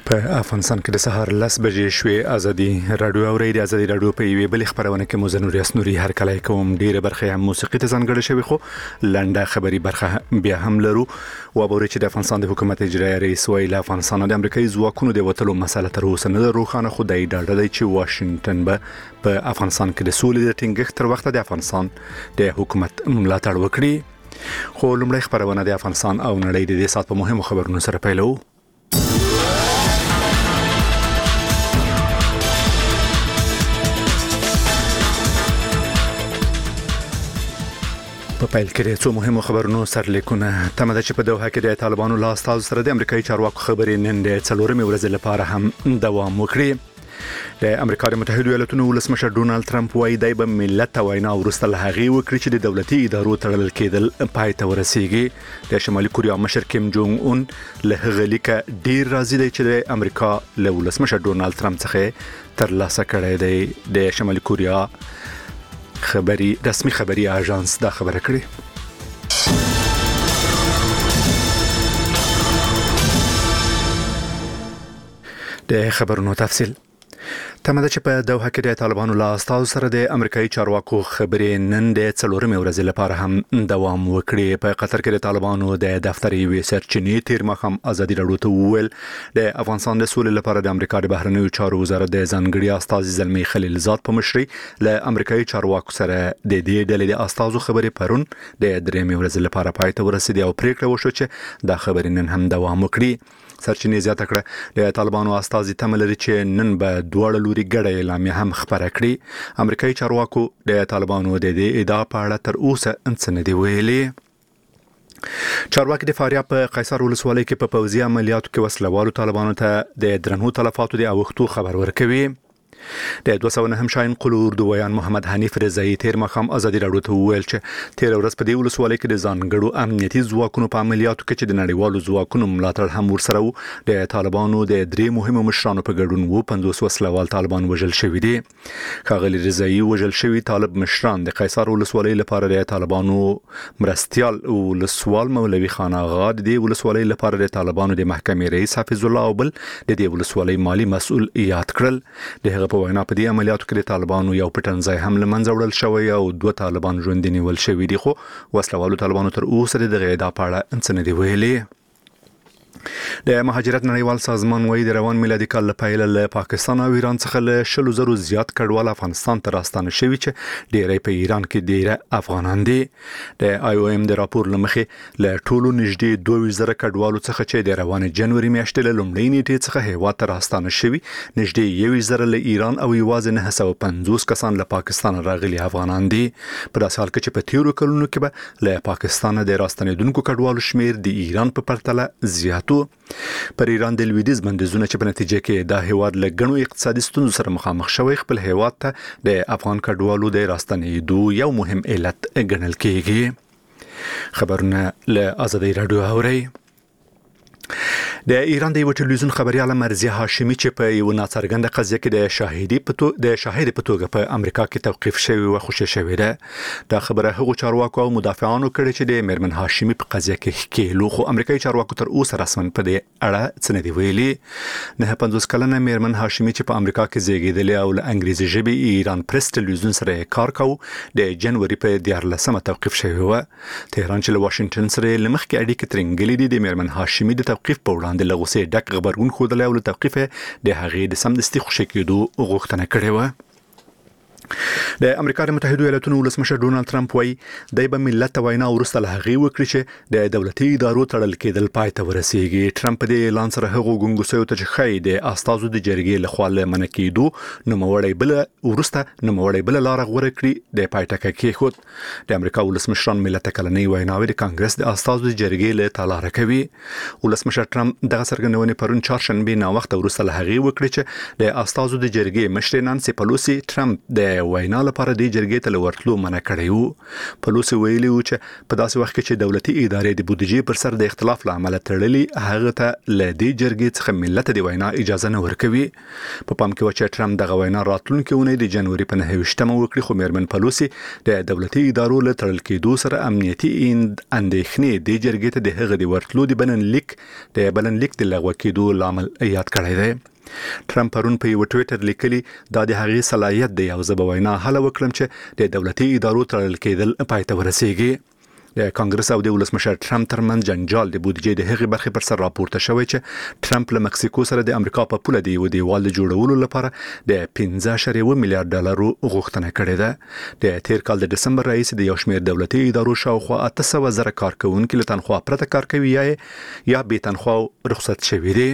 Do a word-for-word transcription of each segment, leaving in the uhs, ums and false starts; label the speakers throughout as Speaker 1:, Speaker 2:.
Speaker 1: په افغانستان کې د سهار لس بجې شوې ازادي رادیو او ریډیو ازادي رادیو په یوې بل خبرونه کې مزنور یاسنوري هر کله کوم ډیره برخه هم موسیقي ته ځانګړې شوی خو لنډه خبري برخه بیا هم لرو او به چې د افغانستان د حکومت اجرایي رئیس ویل افغانستان د امریکایي ځواکونو د وټلو مسله تر اوسه نه روښانه خو د ډاډه دی چې واشنگټن به په افغانستان کې د سولې د ټینګښت تر وخت د افغانستان د حکومت ملاتړ وکړي خو لومړی خبرونه د افغانستان او نړۍ د دې سات په مهمو خبرونو سره پیلو په پیل کې څو مهمو خبرونو سرلیکونه تمه ده چې په دوحه کې د طالبانو لا استاد سره د امریکایي چارواکو خبرې نن د څلورمې ورځې لپاره هم دوام وکړي د امریکا د متحده ایالاتونو ولسمشر ډونالد ټرمپ وايي د ملت وینا ورسته له هغه وکړي چې د دولتي ادارو تړل کېدل پای ته ورسیږي د شمالي کوریا مشر کیم جونګ اون له هغه لیک ډیر راضي دی چې د امریکا له ولسمشر ډونالد ټرمپ څخه ترلاسه کړی دی د شمالي کوریا خبري رسمي خبري اژانس دا خبره کړې د خبرونو تفصیل تمه ده چې په دوحه کې د طالبانو لا استاد سره د امریکایي چارواکو خبرې نن د څلورمې ورځې لپاره هم دوام وکړي په قطر کې د طالبانو د دفتر یوې سرچینې تیر مخم ازادي رادیو ته وویل د افغانستان د سولې لپاره د امریکا د بهرنیو چارو وزارت د ځانګړي استاد زلمی خلیلزاد په مشرۍ له امریکایي چارواکو سره د دې ډلې د استادو خبرې پرون د درېمې ورځې لپاره پای ته ورسېدې او پریکړه وشوه چې دا خبرې نن هم دوام وکړي سرچینې زیاته کړه د طالبانو استاد تمل لري چې نن به دوړ لوري ګډه اعلامیه هم خبره کړي امریکایي چارواکو د طالبانو د دې ادعا په اړه تر اوسه څه نه دی ویلي چارواکي د فاریاب په قیصر ولسوالۍ کې په پوځي عملیاتو کې وسلوالو طالبانو ته د درنو تلفاتو د اوختو خبر ورکوي د دوه سوه نه شاین قلور دویان محمد حنیف رضایی تیر مخام ازادي رادیو ته ویل چې تیر ورځ په دې ولسوالۍ کې د ځانګړو امنیتي ځواکونو په عملیاتو کې چې د نړیوالو ځواکونو ملاتړ هم ورسره وو د طالبانو د درې مهمو مشرانو په ګډون وو پنځوس وسلوال طالبان وژل شوی دي ښاغلي رضایی وژل شوی طالب مشران د قیصر ولسوالۍ لپاره د طالبانو مرستيال ولسوال مولوي خان آغا د ولسوالۍ لپاره د طالبانو د محکمې رئیس حفیظ الله او بل د دې ولسوالۍ مالی مسؤل یاد کړل د هغه په وینا په دې عملیاتو کې د طالبانو یو پټنځای هم لمنځه وړل شوی او دوه طالبان ژوند نیول شوی دي خو وسلوالو طالبانو تر اوسه د غیدا پاړه انڅ نه دی ویلي د مهاجرت نړیوال سازمان وايي د روان میلادي کال له پیل له پاکستان او ایران څخه له شلو زرو زیات کډوال افغانستان ته راستانه شوي چې ډیری په ایران کې ډیره افغانان دي د آی او ام د راپور لمخې له ټولو نږدې دوه ویشت زره کډوالو څخه چې د روان جنوري میاشتې له لومړۍ نیټې څخه هیواد ته راستانه شوي نږدې یو ویشت زره له ایران او یوازې نه سوه پنځوس کسان له پاکستان راغلي افغانان دي په داسې حال کې چې په تیرو کلونو کې به له پاکستان د راستنیدونکو کډوالو شمیر د ایران په پرتله زیات پر ایران د لویدیز بندیزونه چې په نتیجه کې د هیواد له غنو اقتصادي ستونزو سره مخامخ شوی خپل هیواد ته د افغان کډوالو د راستنېدو یو مهم علت ګڼل کېږي خبرونه له ازادي رادیو اوري د ایران د یو ټلویزیون خبريال مرزیه هاشمی چې په یو ناڅرګنده قضیه کې د شاهدی په تو د شاهد په توګه په امریکا کې توقيف شوی او خوشی شوی ده دا خبره هغو چارواکو او مدافعانو کړي چې د میرمن هاشمی په قضیه کې کېلو خو امریکایي چارواکو تر اوسه رسمن په دې اړه څه نه دی ویلي نه پنځوس کلنه میرمن هاشمی چې په امریکا کې زیږیدلې او له انګریزي ژبې ایران پریس ټلویزیون سره کار کاوه د جنوري په دیارلسمه توقيف شوی و تهران چې له واشنگټن سره لمخ کې اړیکې ترنګلې دي د میرمن هاشمی د توقيف په وړاندې لغوسه ډک خبرون خوده له توقيف د هغې د سمدستي خوشی کېدو غوښتنه کړې و د امریکا د متحده ایالاتونو ولسمشر ډونالد ټرمپ وايي د به ملت وینا ورسته له هغه وکړي چې د دولتي ادارو تړل کېدل پای ته ورسیږي ټرمپ د اعلان سره هغه ګونګسیو ته چې خای د استازو د جرګې له خوا له منکیدو نو موړی بل ورسته نو موړی بل لار غوړه کړی د پایټکه کې خود د امریکا ولسمشران ملت کلنۍ ویناوي د کانګرس د استازو د جرګې له تالار کوي ولسمشر ټرمپ دغه سرګندونې پرون چهارشنبه نا وخت ورسته له هغه وکړي چې د استازو د جرګې مشر نانسي پلوسی ټرمپ د د وینا لپاره د جرګې ته ورتلو منع کړی وو. پلوسی ویلي و چې په داسې وخت کې چې دولتي ادارې د بودیجې پر سر د اختلاف له امله تړلې، هغه ته له دې جرګې څخه ملت د وینا اجازه نه ورکوي. په پام کې و چې ټرمپ دغه وینا راتلونکي اونۍ د جنوري په نهه ویشتمه وکړي، خو میرمن پلوسی د دولتي ادارو له تړل کېدو سره امنیتي اندېښنې د جرګې ته د هغه د ورتلو د بلنلیک د بلنلیک د لغوه کېدو لامل یاد کړی دی. ټرمپ پرون په یو ټویټر لیکلي دا د هغې صلاحیت دی او زه به وینا هله وکړم چې د دولتي ادارو تړل کېدل پای ته ورسیږي. د کانګرس او د ولسمشر ټرمپ ترمنځ جنجال د بودیجې د هغې برخې پر سر راپورته شوی چې ټرمپ له مکسیکو سره د امریکا په پوله د یو دیوال د جوړولو لپاره د پنځه اعشاریه اووه میلیارډ ډالرو غوښتنه کړې ده. د تیر کال د دسمبر راهیسې د یو شمېر دولتي ادارو شاوخوا اته سوه زره کارکوونکي له تنخوا پرته کار کوي یا یا بې تنخوا رخصت شوي دي.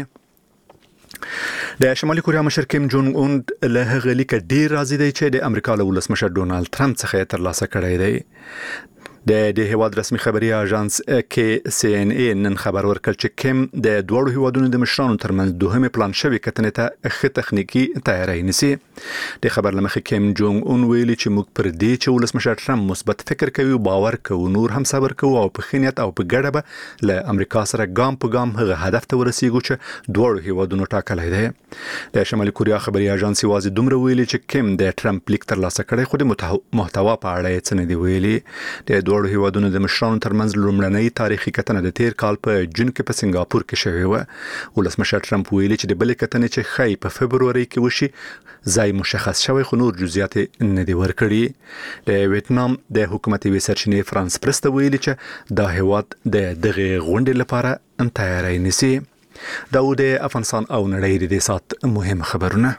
Speaker 1: د شمالي کوریا مشر کیم جونګ اون له هغه لیک ډیر راضي دی چې د امریکا له ولسمشر ډونالد ټرمپ څخه ترلاسه کړی دی. د د هیواد رسمي خبري اژانس کې سی ان ای نن خبر ورکړ چې کیم د دوړو هیوادونو د مشرانو ترمنځ دوهمه پلان شوی کتنې ته ښه تخنیکی تیاری نیسي. د خبر لمخې کیم جونګ اون ویلي چې موږ پر دې چې ولسمشر ټرمپ مثبت فکر کوي او باور کوي، نور هم صبر کوي او په خنیت او په ګډه به له امریکا سره ګام په ګام هغه هدف ته ورسیږو چې دوړو هیوادونو ټاکلی دی. د شمالي کوریا خبري اژانس یوازې دومره ویلي چې کیم د ټرمپ لیک ترلاسه کړی، خو د محتوا په اړه یې څه نه دی ویلي. د دوړو هیوادونو د مشرانو ترمنځ لومړنۍ تاریخي کتنه د تیر کال په جون کې په سنگاپور کې شوې و. ولسمشر ټرمپ ویلي چې د بلې کتنې چې ښایي په فبروري کې وشي ځای مشخص شوی، خو نور جزئیات نه دي ورکړي. د ویتنام د حکومت وی سرچینې فرانس پرس ته ویلي چې دا هیواد د دغه غونډې لپاره تیاری نیسي. دا و د افغانستان او نړۍ د سات مهم خبرونه.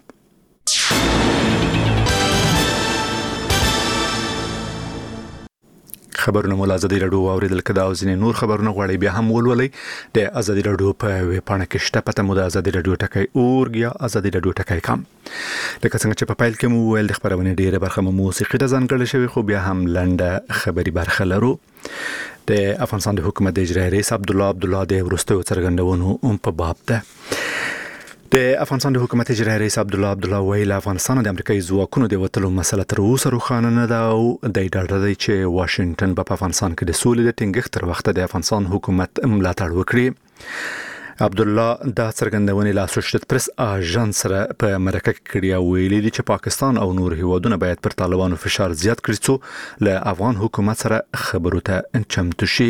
Speaker 1: خبرونه مول ازادي رادیو اوریدل کدا او ځینې نور خبرونه غواړي بیا هم ولولئ د ازادي رادیو په ویب پاڼه کې شته، پته مو د ازادي رادیو ټکی اورګ یا ازادي رادیو ټکی کام. لکه څنګه چې په پایل کې مو ویل د خبرونه ډیره برخه مو موسیقي د ځانګړې شوی، خو بیا هم لنډه خبري برخه لرو. د افغانستان د حکومت د اجرایي رئیس عبد الله عبد الله د ورستو څرګندونو په باب ده. د افغانستان د حکومت اجرایي رئیس عبد الله عبد الله ویل افغانستان د امریکایي ځواکونو د وټلو مسله تر اوسه روښانه نه ده او د ډاډه دی چې واشنگټن په افغانستان کې د سولې د ټینګښت تر وخت د افغانستان حکومت ملاتړ وکړي. عبد الله دا څرګندونه له اسوسییټډ پریس اژانس سره په مرکه کې کړی او ویلي دي چې پاکستان او نور هیوادونه باید پر طالبانو فشار زیات کړي څو له افغان حکومت سره خبرو ته چمتو شي.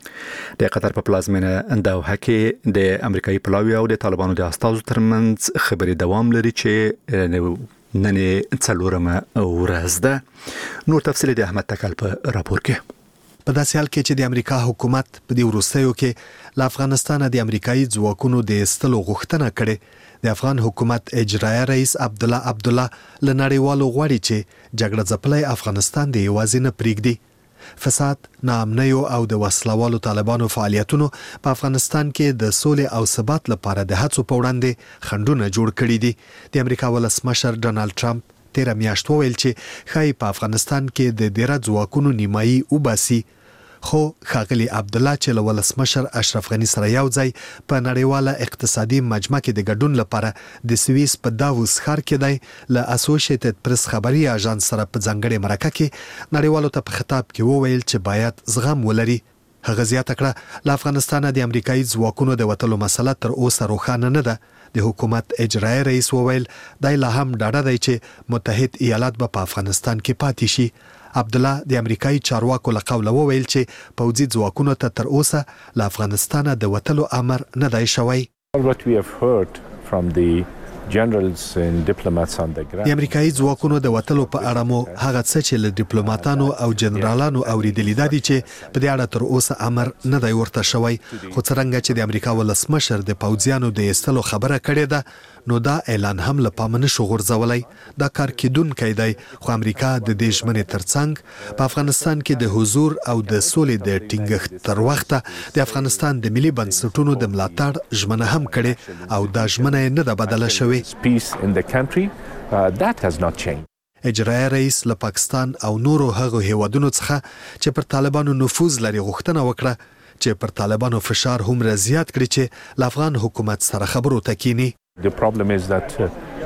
Speaker 1: د قطر په پلازمینه دوحه کې د امریکایي پلاوی او د طالبانو د استازو ترمنځ خبري دوام لري چې نن څلورمه ورځ ده. نور تفصیل د احمد تکل په راپور کې.
Speaker 2: په داسې حال کې چې د امریکا حکومت په دې وروستیو کې له افغانستان د امریکایي ځواکونو د ایستلو غوښتنه کړې، د افغان حکومت اجرایي رئیس عبد الله عبد الله له نړیوالو غواړي چې جګړه ځپلی افغانستان د یوازې نه پرېږدي. فساد، ناامنیو او د وسلوالو طالبانو فعالیتونو په افغانستان کې د سولې او ثبات لپاره د هڅو په وړاندې خنډونه جوړ کړي دي. د امریکا ولسمشر ډونالد ټرمپ تیر میاشت وویل چې ښایي په افغانستان کې د ډیره ځواکونو نیمایي وباسي، خو ښاغلي عبد الله چې له ولسمشر اشرف غني سره یو ځای په نړیواله اقتصادي مجمع کې د ګډون لپاره د سویس په داووس ښار کې دی له اسوسییټډ پریس خبري اژانس سره په ځانګړې مرکه کې نړیوالو ته په خطاب کې وویل چې باید زغم ولري. هغه زیاته کړه له افغانستان د امریکایي ځواکونو د وټلو مسله تر اوسه روښانه نه ده. د حکومت اجرایي رئیس وویل دا لا هم ډاډه دی چې متحد ایالات به په افغانستان کې پاتې شي. عبد الله د امریکایي چارواکو له قوله وویل چې پوځي ځواکونو ته تر اوسه له افغانستان د وټلو امر نه دی شوی.
Speaker 3: What we have heard from the generals and diplomats on the ground.
Speaker 2: د امریکایي ځواکونو د وټلو په اړه مو هغه څه چې له ډیپلوماټانو او جنرالانو اوریدلي دي چې په دې اړه تر اوسه امر نه دی ورته شوی، خو څرنګه چې د امریکا ولسمشر د پوځیانو د ایستلو خبره کړې ده نو دا اعلان هم له پامه نشو غورځولی. دا کار کیدونکی دی، خو امریکا د دې ژمنې ترڅنګ په افغانستان کې د حضور او د سولې د ټینګښت تر وخته د افغانستان د ملي بنسټونو د ملاتړ ژمنه هم کړې او دا ژمنه نه ده بدله شوې.
Speaker 3: Peace in the country, uh, that has not changed.
Speaker 2: اجرایي رئیس له پاکستان او نورو هغو هیوادونو څخه چې پر طالبانو نفوذ لري غوښتنه وکړه چې پر طالبانو فشار هم زیات کړي چې له افغان حکومت سره خبرو ته کینی.
Speaker 3: The problem is that uh,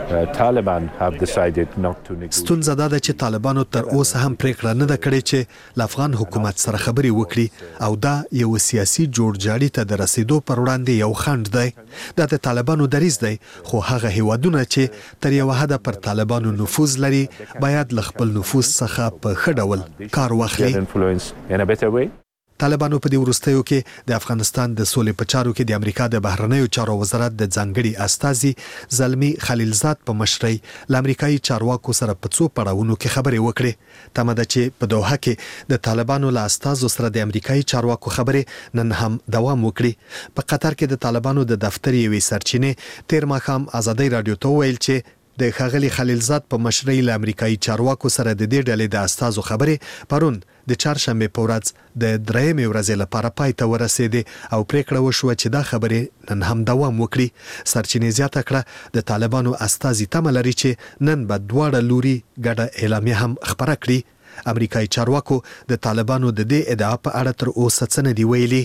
Speaker 3: Uh, Taliban have decided not to negotiate.
Speaker 2: ستونزه دا ده چې طالبانو تر اوسه هم پریکړه نه ده کړې چې له افغان حکومت سره خبرې وکړي او دا یو سیاسي جوړجاړي ته د رسیدو پر وړاندې یو خنډ دی. دا د طالبانو دریځ دی، خو هغه هیوادونه چې تر یو حده پر طالبانو نفوذ لري باید له خپل نفوذ څخه په ښه ډول کار واخلي.
Speaker 3: Get influence in a better way.
Speaker 2: طالبانو په دې وروستیو کې د افغانستان د سولې په چارو کې د امریکا د بهرنیو چارو وزارت د ځانګړي استازي زلمی خلیلزاد په مشرۍ له امریکایي چارواکو سره په څو پړاوونو کې خبرې وکړې. تمه ده چې په دوحه کې د طالبانو له استازو سره د امریکایي چارواکو خبرې نن هم دوام وکړي. په قطر کې د طالبانو د دفتر یوې سرچینې تیر ماښام ازادي رادیو ته ویل چې د ښاغلي خلیلزاد په مشرۍ له امریکایي چارواکو سره د دې ډلې د استازو خبرې پرون د چهارشنبه په ورځ د درېیمې ورځې لپاره پای ته ورسېدې او پریکړه وشوه چې دا خبرې نن هم دوام وکړي. سرچینې زیاته کړه د طالبانو استازي تمه لري چې نن به دواړه لوري ګډه اعلامیه هم خپره کړي. امریکایي چارواکو د طالبانو د دې ادعا په اړه تر اوسه څه نه دي ویلي.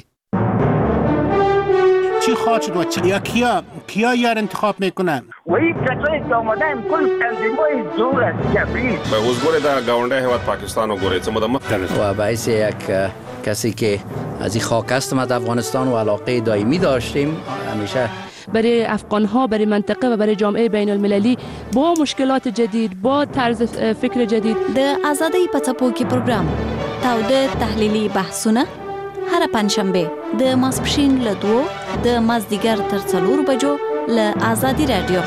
Speaker 4: چی خواهد شد و چی یا کیا کیا یار انتخاب میکنن
Speaker 5: و این کسایی که آمدن کل تنظیم‌های زور است جبری
Speaker 6: به حضور در گاونده هیواد پاکستان و گوره چه مدام
Speaker 7: و باعث یک کسی که از این خاک هستم از افغانستان و علاقه دائمی داشتیم همیشه
Speaker 8: برای افغان ها، برای منطقه و برای جامعه بین المللی با مشکلات جدید، با طرز فکر جدید.
Speaker 9: د آزادی پڅپو کې پروګرام تاوده تحلیلی بحثونه هر پنځشنبه د ماسپښین له دوه د مازدیګر تر څلور بجو له آزادي رادیو.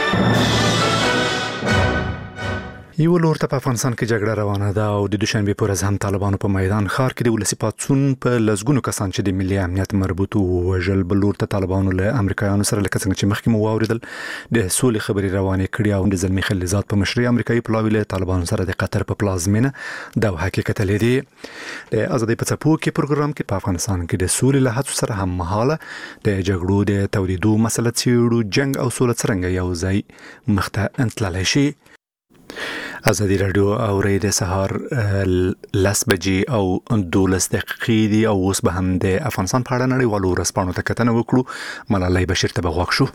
Speaker 1: یو لور ته په افغانستان کې جګړه روانه ده او د دوشنبه پر ورځ هم طالبانو په میدان ښار کې د ولسی پاتسون په لزګونو کسان چې د ملي امنیت مربوط وژل بل لور ته طالبانو له امریکایانو سره لکه څنګه چې مخکې مو واوریدل د سولې خبري روانې کړي او د زلمی خلیلزاد په مشرۍ امریکایي پلاوی له طالبانو سره د قطر په پلازمینه د حقیقت لیدي. د ازادي پڅپو کې پروګرام کې په افغانستان کې د سولې له هڅو سره هم مهاله د جګړو د تولیدو مسله څیړو جنگ او سوله څنګه یو ځای مخته انتللی شي. ازادي رادیو اوري د سهار لس بجې او دولس دقیقې دي او اوس به هم د افغانستان په اړه نړیوالو ورځپاڼو ته کتنه وکړو. ملالۍ بشیر ته به غوږ شو.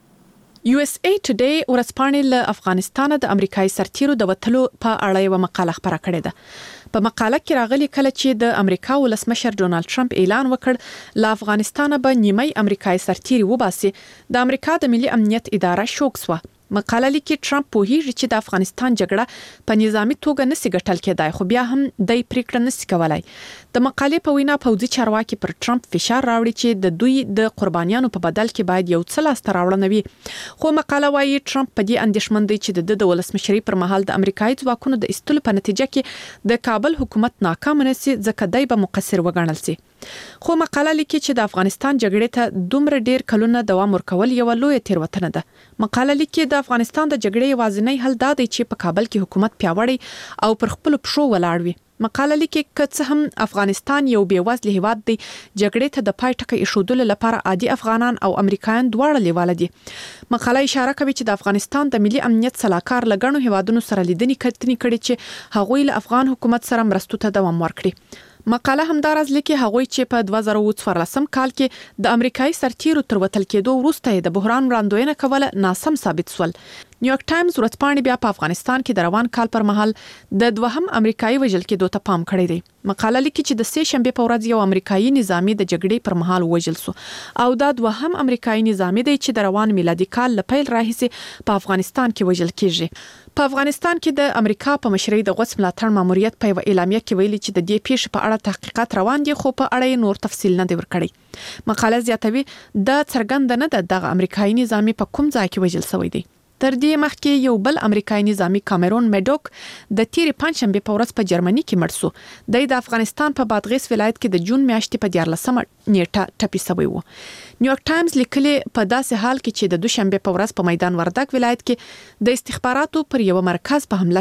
Speaker 10: یو اس ای ټوډے ورځپاڼې له افغانستان د امریکایي سرتیرو د وټلو په اړه یو مقاله خبره کړې ده. په مقاله کې راغلي کله چې د امریکا ولسمشر ډونالد ټرمپ اعلان وکړ له افغانستان به نیمه امریکایي سرتیري وباسي، د امریکا د ملي امنیت اداره شوک سوه. مقاله لیکي ټرمپ پوهیږي چې د افغانستان جګړه په نظامی توګه نسی ګټل کېدای، خو بیا هم د پریکړه نسی کولای. د مقالې په وینا پوځي چارواکي پر ټرمپ فشار راوړي چې د دوی د قربانیانو په بدل کې باید یو څه لاس ته راوړنه وي. خو مقاله وايي ټرمپ په دې اندېښمن دی چې د د ولسمشرۍ پر مهال د امریکایي ځواکونو د استلو په نتیجه کې د کابل حکومت ناکام نسی ځکه دی به مقصر وګڼل شي. خو مقاله لیکي چې د افغانستان جګړې ته دومره ډیر کلونه دوام ورکول یو لوی تیروتنه ده. مقاله لیکي د افغانستان د جګړې یوازینی حل دا دی چې په کابل کې حکومت پیاوړی او پر خپل پښو ولاړ وي. مقاله لیکي که څه هم افغانستان یو بیوزله هیواد دی، جګړې ته د پای ټکی ایښودلو لپاره عادي افغانان او امریکایان دواړه لیواله دي. مقاله اشاره کوي چې د افغانستان د ملي امنیت صلاحکار لګڼو هیوادونو سره لیدنې کتنې کړي چې هغوی له افغان حکومت سره مرستو ته دوام ورکړي. مقاله همدارز لیکي هغوی چې په دوه زره څوارلسم کال کې د امریکایي سرتیرو تر وتل کېدو وروسته د بحران وړاندوینه کوله ناسم ثابت شول. نیویارک ټایمز ورځپاڼې بیا په افغانستان کې د روان کال پر مهال د دوهم امریکایي وژل کېدو ته پام کړی دی. مقاله لیکي چې د سه شنبه په ورځ یو امریکایي نظامی د جګړې پر مهال وژل شو او دا دوهم امریکایي نظامی دی چې د روان میلادي کال له پیل راهیسې په افغانستان کې وژل کیږي. په افغانستان کې د امریکا په مشرۍ د غوڅ ملاتړ ماموریت په یو اعلامیه کې ویلي چې د دې پیښې په اړه تحقیقات روان دي، خو په اړه نور تفصیل نه دی ورکړی. مقاله زیاتوي د څرګند نه ده دغه امریکایي نظامی په کوم ځای کې وژل شوی دی. تر دې مخکې یو بل امریکایي نظامی کامرون میډوک د تیرې پنځشنبه په ورځ په جرمني کې مړ شو. د افغانستان په بادغیس ولایت کې د جون میاشتې په دیارلسمه نیټه ټپي شوی و. نیویارک ټایمز لیکلي په داسې حال کې چې د دوشنبه په ورځ په میدان وردګ ولایت کې د استخباراتو پر یو مرکز په حمله کې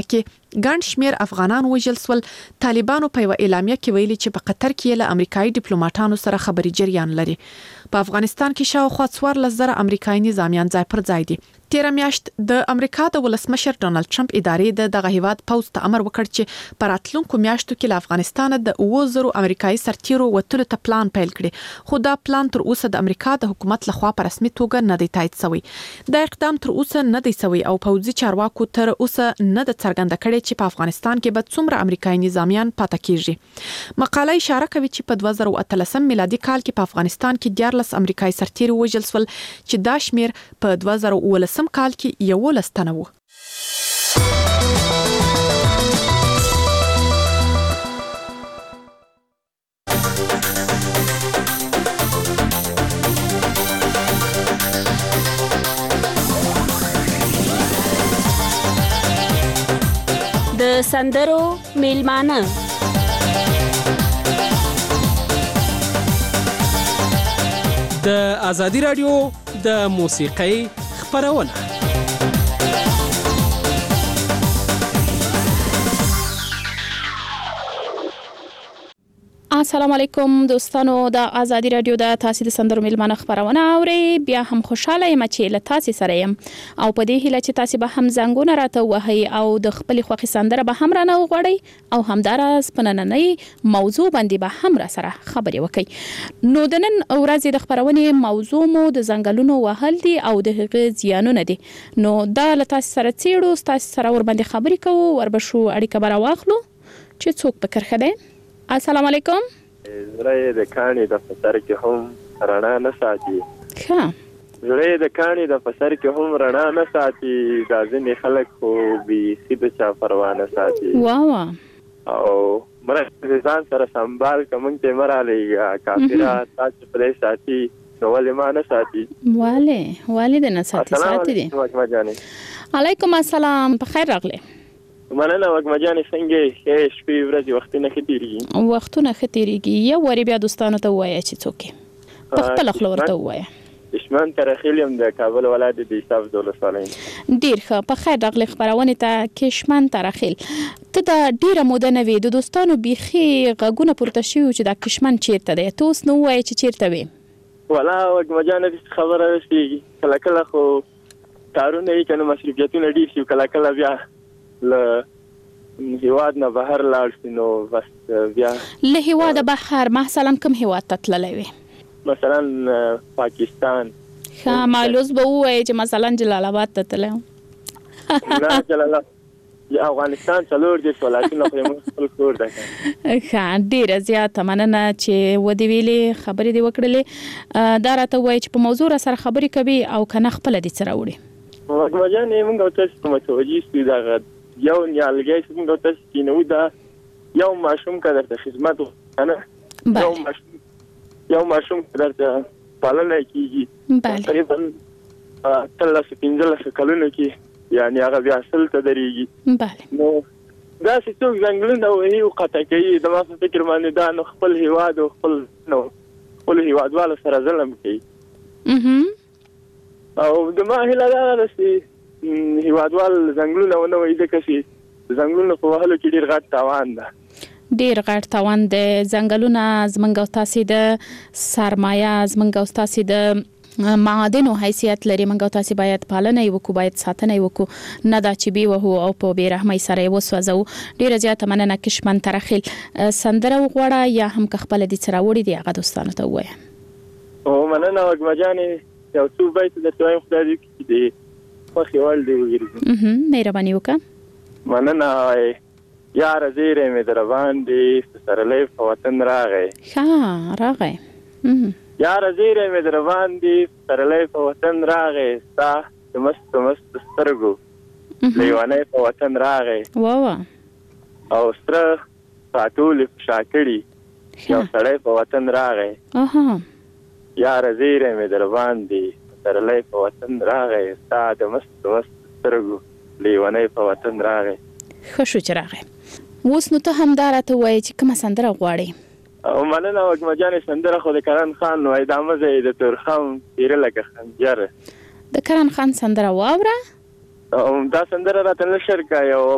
Speaker 10: ګڼ شمیر افغانان وژل سول. طالبانو په یو اعلامیه کې ویلي چې په قطر کې له امریکایي ډیپلوماټانو سره خبري جریان لري. په افغانستان کې شاوخوا څوارلس زره امریکایي نظامیان ځای پر ځای دي. تیر میاشت د امریکا د ولسمشر ډونالد ټرمپ ادارې د دغه هیواد پوز ته امر وکړ چې په راتلونکو میاشتو کې له افغانستان د اوه زره امریکایي سرتیرو وتلو ته پلان پیل کړي، خو دا پلان تر اوسه د امریکا د حکومت لخوا په رسمي توګه نه دی تایید شوی. دا اقدام تر اوسه نه دی شوی او پوځي چارواکو تر اوسه نه د څرګنده کړي چې په افغانستان کې به څومره امریکایي نظامیان پاتې کیږي. مقاله اشاره کوي چې په دوه زره اتلسم میلادي کال کې په افغانستان کې دیارلس امریکایي سرتیري وژل شول چې دا شمیر په دوه زره اوولسم کال کې یولس تنه وو.
Speaker 11: د سندرو میلمانه
Speaker 12: د ازادي رادیو د موسیقۍ خبرونه.
Speaker 13: السلام علیکم دوستانو، د ازادي رادیو د تاسو د سندرو میلمانه خبرونه اوري. بیا هم خوشاله یم چې له تاسو سره یم او په دې هیله چې تاسو به هم زنګونه راته وهي او د خپل خوښي سندره به هم رانه وغوړي او همدارس په نننۍ موضوع باندې به هم را سره خبرې وکړي. نو د نن ورځې د خبرونې موضوع مو د ځنګلونو وهل دي او د هغه زیانونه دي. نو دا له تاسو سره چیرو تاسو سره ور باندې خبرې کوو، وربشو اړیکه بر واخلو چې څوک په کرخه ده. السلام علیکم.
Speaker 14: زړه د کاني د فسر کې هم رڼا نه ساتي.
Speaker 13: ښه.
Speaker 14: زړه د کاني د فسر کې هم رڼا نه ساتي. دا ځینې خلک خو بي سیده چا پروا نه ساتي.
Speaker 13: واو.
Speaker 14: او مرسته ځان سره سنبال کوم ته مراله کافره تاسو په دې ساتي نو ولې ما نه ساتي.
Speaker 13: والے والد نه ساتي ساتي دي. علیکم السلام، په خیر راغله.
Speaker 14: مننه وګما جانې څنګه ښه شپې ورځې وختونه ښه تیریږي.
Speaker 13: وختونه ښه تیریږي. یو وری بیا دوستانو ته وایي چې څوک په خپل خپل ورته وایي.
Speaker 14: دشمن ترخیلم د کابل ولایت د حساب دولت سالین.
Speaker 13: ډیر ښه، په خیر راغلی خبرونه ته کشمن ترخیل. ته دا ډیره موده نه وي د دوستانو بيخي غږونه پورته شي چې دا کشمن چیرته دی. ته اوس نو وایي چې چیرته وي.
Speaker 14: ولا وګما جانې خبره رسېږي. کله کله خو کارونه یې کنه مصرفیتونه ډیر شي، کله کله بیا له هیواد نه بهر لاړ شي نو بس بیا
Speaker 13: له هیواد بهر مثلا کوم هیواد ته تللی وي؟
Speaker 14: مثلا پاکستان.
Speaker 13: ښه، معلوز به ووایي چې مثلا جلال آباد ته تللی وم.
Speaker 14: نه جلال آباد افغانستان څلور دېرش ولایتونه خو یې موږ خپل کور ده.
Speaker 13: ښه، ډېره زیاته مننه چې ودې ویلې خبرې دې وکړلې. دا راته ووایي چې په موضوع را سره خبرې کوي او که نه خپله دې څه راوړي.
Speaker 14: وګما جانې موږ او تاسو ته متوجه شو دغه یو نیالګی چې موږ تاسو کې نو دا یو ماشوم که درته خدمت وکړي، یو ماشوم یو ماشوم که درته پالنه کېږي تقریبا اتلس پنځلس کلونو کې یعنې هغه بیا اصل ته درېږي. نو داسې څوک ځنګلونه وهي او قطع کوي، زما په فکر باندې دا نو خپل هیواد او خپل نو خپل هیوادوالو سره ظلم کوي. او د ما هیله دا ده چې هیوادوال ځنګلونه ونه وهي ځکه چې ځنګلونه په وهلو کې ډېر غټ تاوان ده.
Speaker 13: ډېر غټ تاوان دی. ځنګلونه زموږ او تاسې د سرمایه، زموږ او تاسې د معادنو حیثیت لري. موږ او تاسې باید پالنه یې وکړو، باید ساتنه یې وکړو، نه دا چې بې وهو او په بې رحمۍ سره یې وسوځو. ډېره زیاته مننه کشمن ترخیل. سندره وغواړه یا هم که خپله دې څه راوړي دي هغه دوستانو ته ووایه.
Speaker 14: او مننه وګما جانې، یو څو بیت درته وایم خدای دې کړي چې د خوښې وړ دې وګرځي.
Speaker 13: مهرباني وکړه.
Speaker 14: مننه وایي یاره زیری مې در باندې پسرلی په وطن راغی.
Speaker 13: ښه، راغی.
Speaker 14: یاره زیری مې در باندې پسرلی په وطن راغی، ستا د مستو مستو سترګو لیونی په وطن راغی.
Speaker 13: واوه.
Speaker 14: او سره ساټولې په شا کړي یو سړی په وطن راغی. یاره زیری مې در باندې پسرلی په وطن راغی، ستا د مستو مستو سترګو لیونی په وطن راغی.
Speaker 13: ښه شو چې راغی. اوس نو ته هم دا راته ووایې چې کومه سندره غواړې؟
Speaker 14: او مننه وګما جانې، سندره خو د کرن خان وایي دا مزه یې د تورخم تیره لکه خنجر.
Speaker 13: د کرن خان سندره واوره.
Speaker 14: دا سندره راته نشر کا یو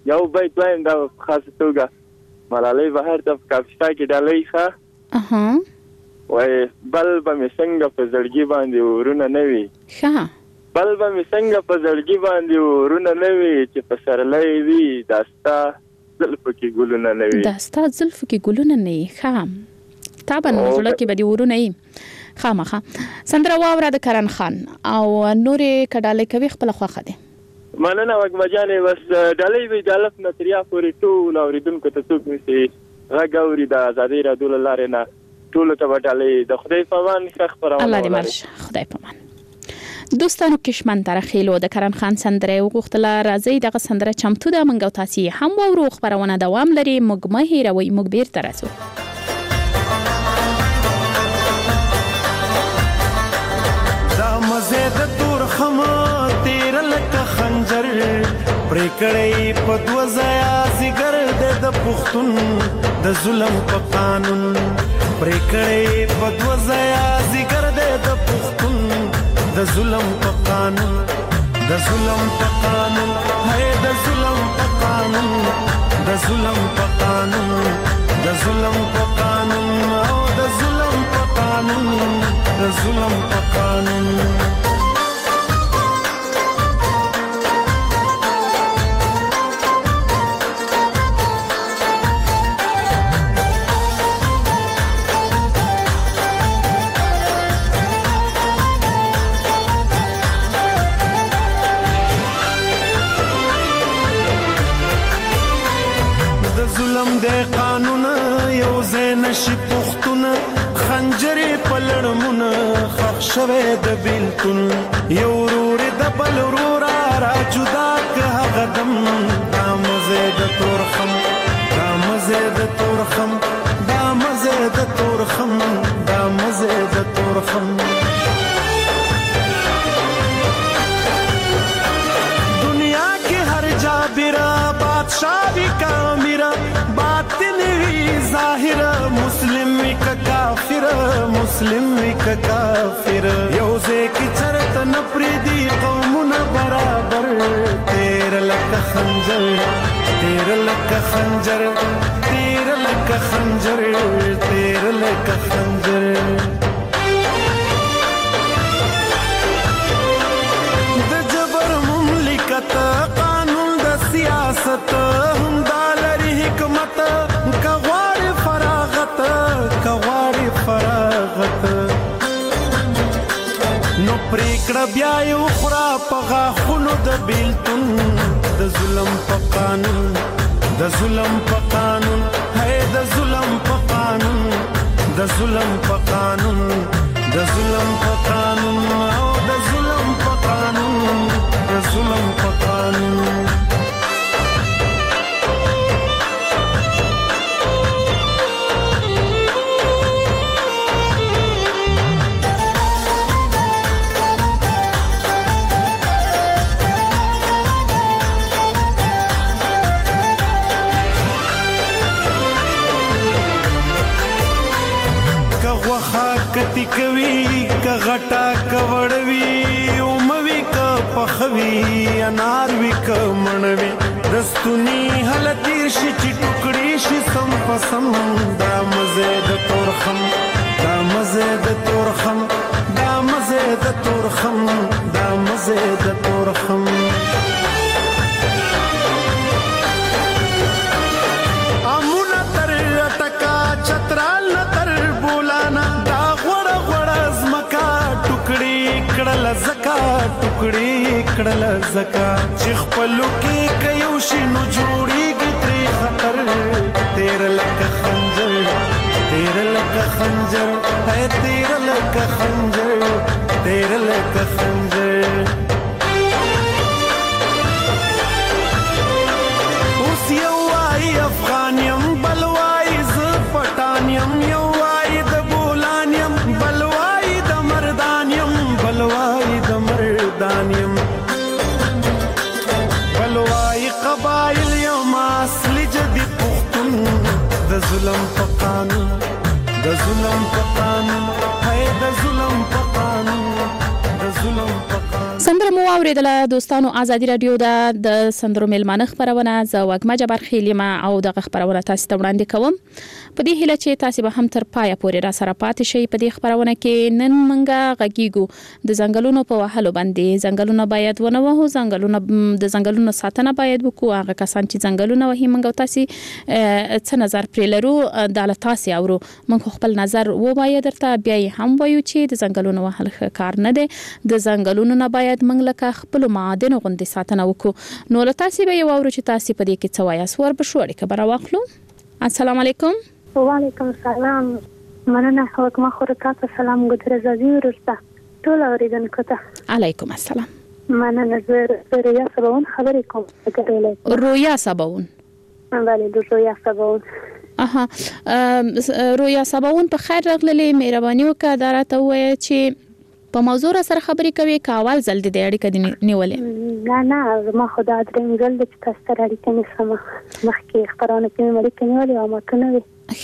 Speaker 14: یو بیت وایم دا خاصه توګه ملالۍ بهر ته کاپستا کې ډالۍ ښه
Speaker 13: اها
Speaker 14: وای بل به مې څنګه په زړګي باندې ورونه نه وي
Speaker 13: ښه
Speaker 14: بل به مې څنګه په زړګي باندې ورونه نه وي چې په سرلۍ وي داستا زلفو کې ګلونه نه وي
Speaker 13: داستا زلفو کې ګلونه نه وي ښه طبعا زړه کې به دې ورونه وي خامخه سندره واوره د کرن خان او نورې کډالې کوي خپل خوخه دي
Speaker 14: مننه وګما جانې بس ډالۍ وی جالب نتریا پورې ټول اوریدونکو ته څوک نشي راګوري د ازادي رادیو لاره نه ټول ته ډالۍ د خدای په امان ښه خبرونه
Speaker 13: الله دې مرشه خدای په امان دوستانو کشمن ترخیلو د کرن خان سندره وغوښتله راځي دغه سندره چمتو ده منګو تاسو هم وورو خبرونه دوام لري موږ مه هیروي موږ بیرته راځو
Speaker 15: مزه د تور خما تیر لکه خنجر پریکړې په دوزایا زیګر د پښتون د ظلم په قانون پریکړې په دوزایا زیګر د پښتون د ظلم په قانون د ظلم په قانون هي د ظلم په قانون د ظلم په قانون د ظلم په قانون او د ظلم په قانون د ظلم په قانون د قانون یو زین شي پختون خنجرې پلړمون خخ شوه د بیلتون یو ورور د بل ورور را جدا که غدم دام زید تورخم دام زید تورخم دام زید تورخم دام زید تورخم دنیا کې هر جابرا بادشاہ بھی کامیرا باطن وی ظاهر مسلم وی کافر مسلم وی کافر یوزه کی چرت نپریدی قومنا برابر تیر لک خنجر تیر لک خنجر تیر لک خنجر تیر لک خنجر د جبر مملکت قانون د سیاست هم دالری حکمت کغوار فراغت کغوار فراغت نو پریکړه بیا یو خورا پغا خونو د بیلتون د ظلم په قانون د ظلم په قانون هي د ظلم په قانون د ظلم په قانون د ظلم په قانون او د ظلم په قانون د ظلم په قانون کتی کوي ک غټا کوړوي او موي ک پخوي انار وی ک منوي دستونی حلتی شي چې ټوکړي شي سم پسم دا مزه د تورخم دا مزه د تورخم دا مزه د تورخم دا مزه د تورخم امونه تر ټکا چترال تر بولانا کړل زکا ټوکړي کړل زکا چې خپلو کې کيو شي نو جوړيږي ترې خطر تیر لک خنجر تیر لک خنجر ہے تیر لک خنجر تیر لک خنجر اوس یو وايي افغانیم بل وايي ز پټانیم یو وايي د بولانیم بل وايي د مردانیم بلوائی د مردانیم بلوائی قبائل یوم اصلی جدی پختون د ظلم په قانون د ظلم په قانون ہے د ظلم په قانون د ظلم په قانون
Speaker 13: سندره مو اوریدله دوستانو ازادي رادیو د سندرو ملمانه خبرونه ز وګما جبر خیلیما او د خبرونه تاسو ته وړاندې کوم په دې هیله چې تاسو به هم تر پای پورې را سره پاتې شئ. په دې خبرونه کې نن منګه غږیږو د ځنګلونو په وهلو باندې. ځنګلونه باید ونه وهو، ځنګلونه د ځنګلونو ساتنه باید وکړو. هغه کسان چې ځنګلونه وهي منګه تاسو څه نظر پرې لرو د تاسو اورو منګه خپل نظر و باید درته بیا هم وایو چې د ځنګلونو وهل کار نه دی. د ځنګلونو نه باید منګ لکه خپل معادن غوندې ساتنه وکړو. نو له تاسو به یو اورو چې تاسو په دې کې څه وایي. سوار به شوړې خبره واخلو. السلام علیکم.
Speaker 16: وعلیکم السلام. مننه حکم خورکات سلام ګذر زازي ورسته ټول اوریدونکو ته.
Speaker 13: علیکم السلام.
Speaker 16: مننه زه رویا سباون خبرې کوم.
Speaker 13: رویا سباون.
Speaker 16: بله د رویا سباون.
Speaker 13: اها رویا سباون په خیر راغلې. مهرباني وکړه دا راته ووایه چې په موضوع سره خبرې کوي کاوال زل د اړیکه نیولې.
Speaker 16: نه نه ما خدا دریم زل د تاسو سره اړیکه نیسم. مخکې خبرونه کې مې اړیکه نیولې او ماته نه وي.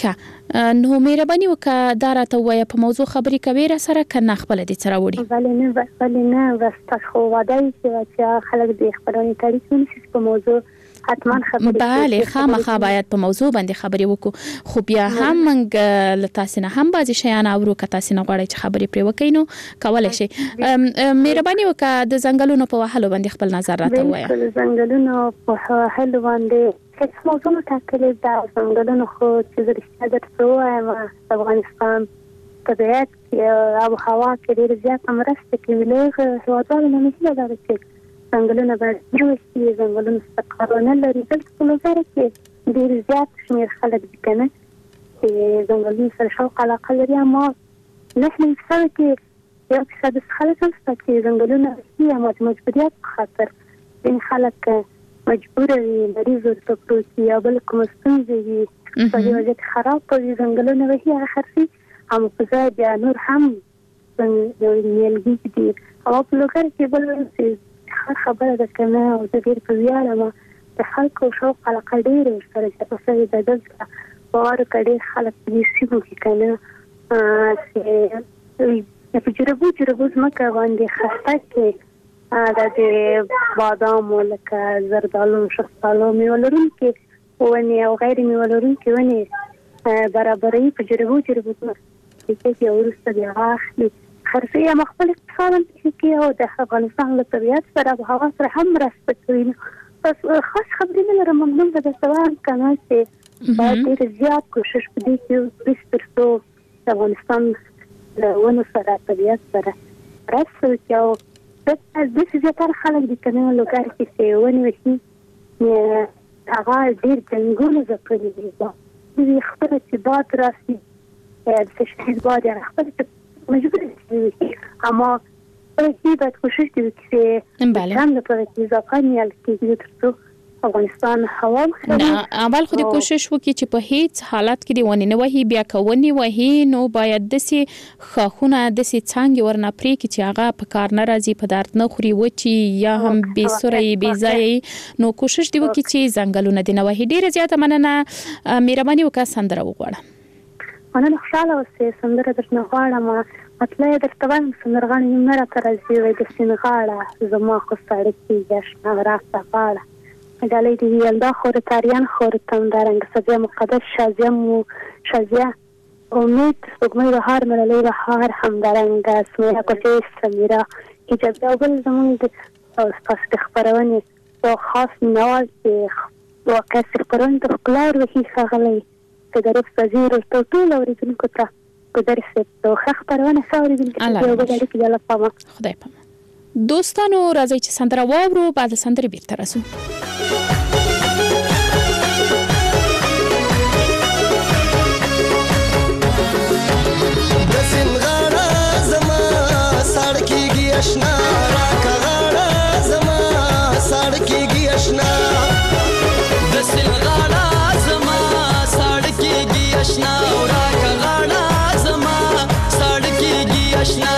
Speaker 16: ښه
Speaker 13: نو مهرباني وکړه دا راته وایه په موضوع خبرې کوي را سره کنه خپل دې سره وړي.
Speaker 16: بله نه بله نه بس خو واده چې خلک دې خبرونه تاریخ نیسي په موضوع حتما خبرې.
Speaker 13: بله خامخا باید په موضوع باندې خبرې وکړو. خو بیا هم موږ له تاسو نه هم بعضی شیان اورو که تاسو نه غواړئ چې خبرې پرې وکړئ نو کولای شئ. مهرباني وکړه د ځنګلونو په وهلو باندې خپل نظر راته ووایه.
Speaker 16: د ځنګلونو په وهلو باندې هیڅ موضوع نه ټاکلې ده. ځنګلونه خو چې زه رښتیا درته ووایم د افغانستان طبیعت کې آب و هوا کې ډېر زیاته مرسته کوي. له هېوادوالو نه مې هیله ده چې ځنګلونه باید جوړ شي. ځنګلونه څخه کارونه لري. دلته په لوګر کې ډېر زیات شمېر خلک دي که نه چې ځنګلونو سره شوق علاقه لري. اما نحن فصل کې یو فیصد خلک هم شته چې ځنګلونه وهي اما د مجبوریت په خاطر ځینې خلک مجبوره وي مریض ورته پروت وي یا بل کومه ستونزې وي اقتصادي وضعیت خراب وي ځنګلونه وهي هغه خرڅي. اما په ځای بیا نور هم نیالګي دي. اما په لوګر کې بل خبره ده که نه او زه ډېر په ویاړم د خلکو شوق علاقه ډېره ورسره زیاته شوې ده. دلته په واورو کې ډېر خلک په دې سیمو کې که نه چې په جربو جربو ځمکه باندې خسته کې دا د بادامو لکه زردالو شفتالو میوه لرونکي ونې او غیر میوه لرونکي ونې برابروي په جربو جربو ځمکه کې بیا وروسته بیا واخلي خرڅوي. اما خپل اقتصاد هم کوي او د افغانستان له طبیعت سره آب و هوا سره هم مرسته کوي. بس خاص خبرې نه لرم. ممنون به درته وایم که نه چې باید ډېر زیات کوشش په دې کې وکړي تر څو د افغانستان له ونو سره طبیعت سره مرسته وکړي. او داسې زیاتره خلک دي که نه لوګر کې چې ونې وهي هغه ډېر جنګونه ځپلي دي. خپله چې باد راسي د شدید باد یا خپله مجبور دي. اما باید باید کوشش دي که چند لپاره که اضافه نیال کېږي تر څو افغانستان هوا
Speaker 13: نه اول خو دې کوشش وکړي چې په هیڅ حالت کې دی ونې نه وهي. بیا که ونې وهي نو باید داسې ښاخونه داسې څانګې ورنه پرېږدي چې هغه په کار نه راځي، په درد نه خوري، وچي یا هم بې سوره یې بې ځایه. نو کوشش دې وکړي چې ځنګلونه دې نه وهي. ډېره زیاته مننه. مهرباني وکړه سندره وغواړه.
Speaker 16: مننه. خوشحاله اوسې. سندره درنه غواړم. مطلع درته وایم سندرغاړې نوم نه راته راځي. وایي د سیند غاړه زما خو ساړه کېږي اشنا راسته غاړه مجالی دی یلدا خور تاریان خورتم دارنگ سبزه مقدس شازیه مو شازیه امید سپگمه بهار ملالی بهار هم دارنگ سمیه کچه سمیره ایجابی او بل زمان استاس دخبرونی و خاص نواز واقع سخبرونی دخکلار وحی خغلی که در افزازیر و توتول اوریدون کتا گذاری سبت و خخبرونی ساوریدون کتا و بگلی که جلب پاما
Speaker 13: خدای پاما. دوستانو راځي چې سندره واورو. بعد سندره بیرته راځو.
Speaker 17: د سیند غاړه زما ساړه کېږي اشنا راکه غاړه زما ساړه کېږي اشنا د سیند غاړه زما ساړه کېږي اشنا راکه غاړه زما ساړه کېږي اشنا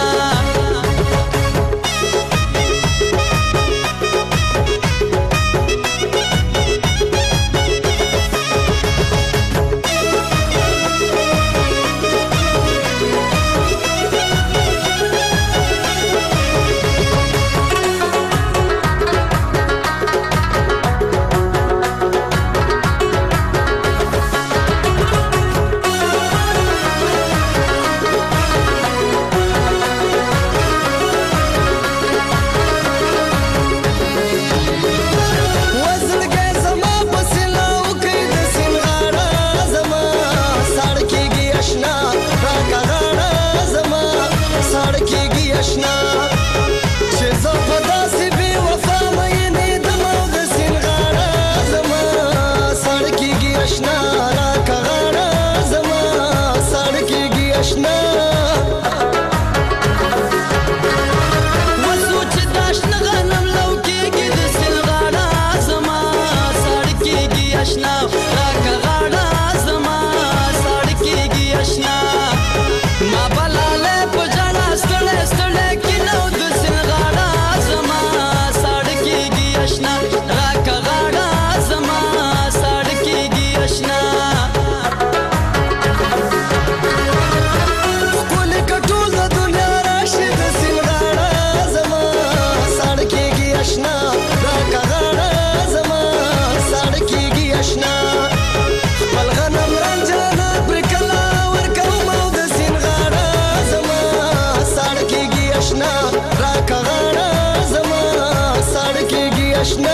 Speaker 17: آشنا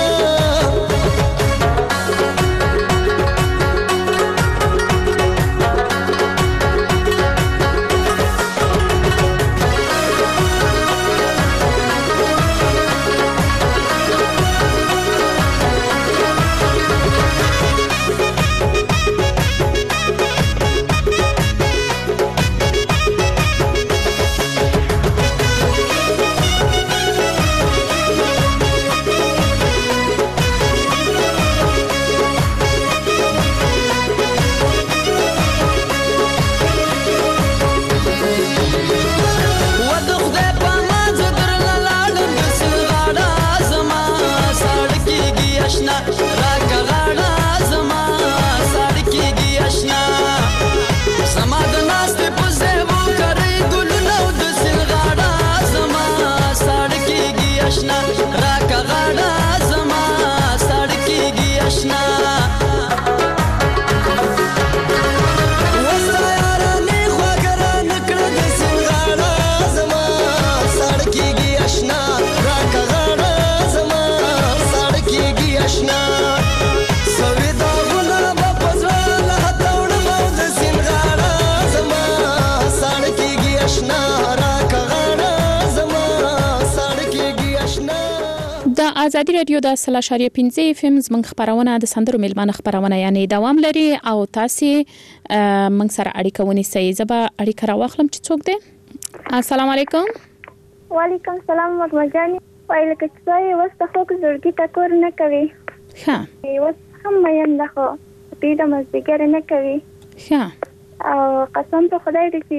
Speaker 13: ازادي رادیو د سل اشاریه پنځه اف ام زمنګ خبرونه د سندرو میلمانه خبرونه یعنی دوام لري او تاسو موږ سره اړیکه ونیسئ زبا اړیکه راوخلم چې څوک دی. السلام علیکم.
Speaker 18: وعلیکم السلام ورحمتجاني وایل کڅوي وسته خو زړګي ټکور نه کوي. ها وس هم مېن دغه پیډه مزګر نه کوي. ها او قسم ته خدای دې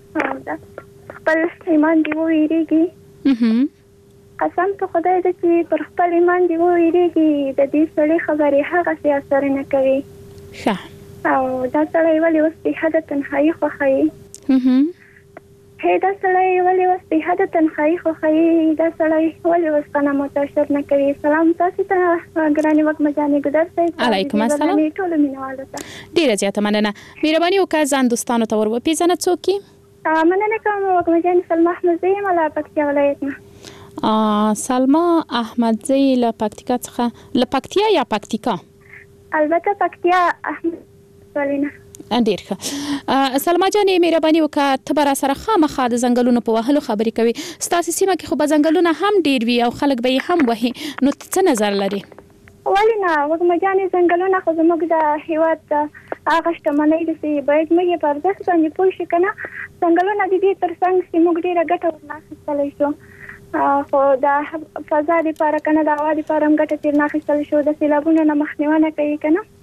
Speaker 18: چې خپل ایمان دی وېریږي. اها قسم ته خدای دې چې پر خپل ایمان دی وېریږي د دې سړي خبرې هغه څه اثر نه کوي. ښه او دا سړی ولې اوس په حد تنهایی خوښوي. هه دا سړی ولې اوس په حد تنهایی خوښوي. دا سړی ولې اوس کنه متاثر نه کوي. سلام تاسو ته ګراني وکمه جانې ګدر صاحب.
Speaker 13: علیکم السلام.
Speaker 18: ټول مینواله ته
Speaker 13: ډیره زیاته مننه. مهرباني وکړه ځان دوستانو ته ور وپیژنه څوک کی.
Speaker 18: مننه کوم وکمه جانې سلمى احمدزی ملا پکتیا ولایت نه.
Speaker 13: سلمى احمدزی له پکتیکا څخه له پکتیا یا پکتیکا؟
Speaker 18: البته پکتیا احمد ولینا.
Speaker 13: ډیر ښه. سلمى جانې مهرباني وکړه ته به راسره خامخا د ځنګلونو په وهلو خبرې کوي. ستاسو سیمه کې خو به ځنګلونه هم ډیر وي او خلک به یې هم وهي نو څه نظر لري؟
Speaker 18: ولینا وکمه جانې ځنګلونه خو زموږ د هیواد هغه شتمنۍ دي چې باید موږ یې په ارزښت باندې پوه شو که نه. ځنګلونه د دې تر څنګ چې موږ ډېره ګټه ورنه اخیستلی شو خو د فضا دپاره که نه د هوا دپاره هم ګټه ترېنه اخیستلی شو. د سیلابونو نه مخنیوی کوي که نه.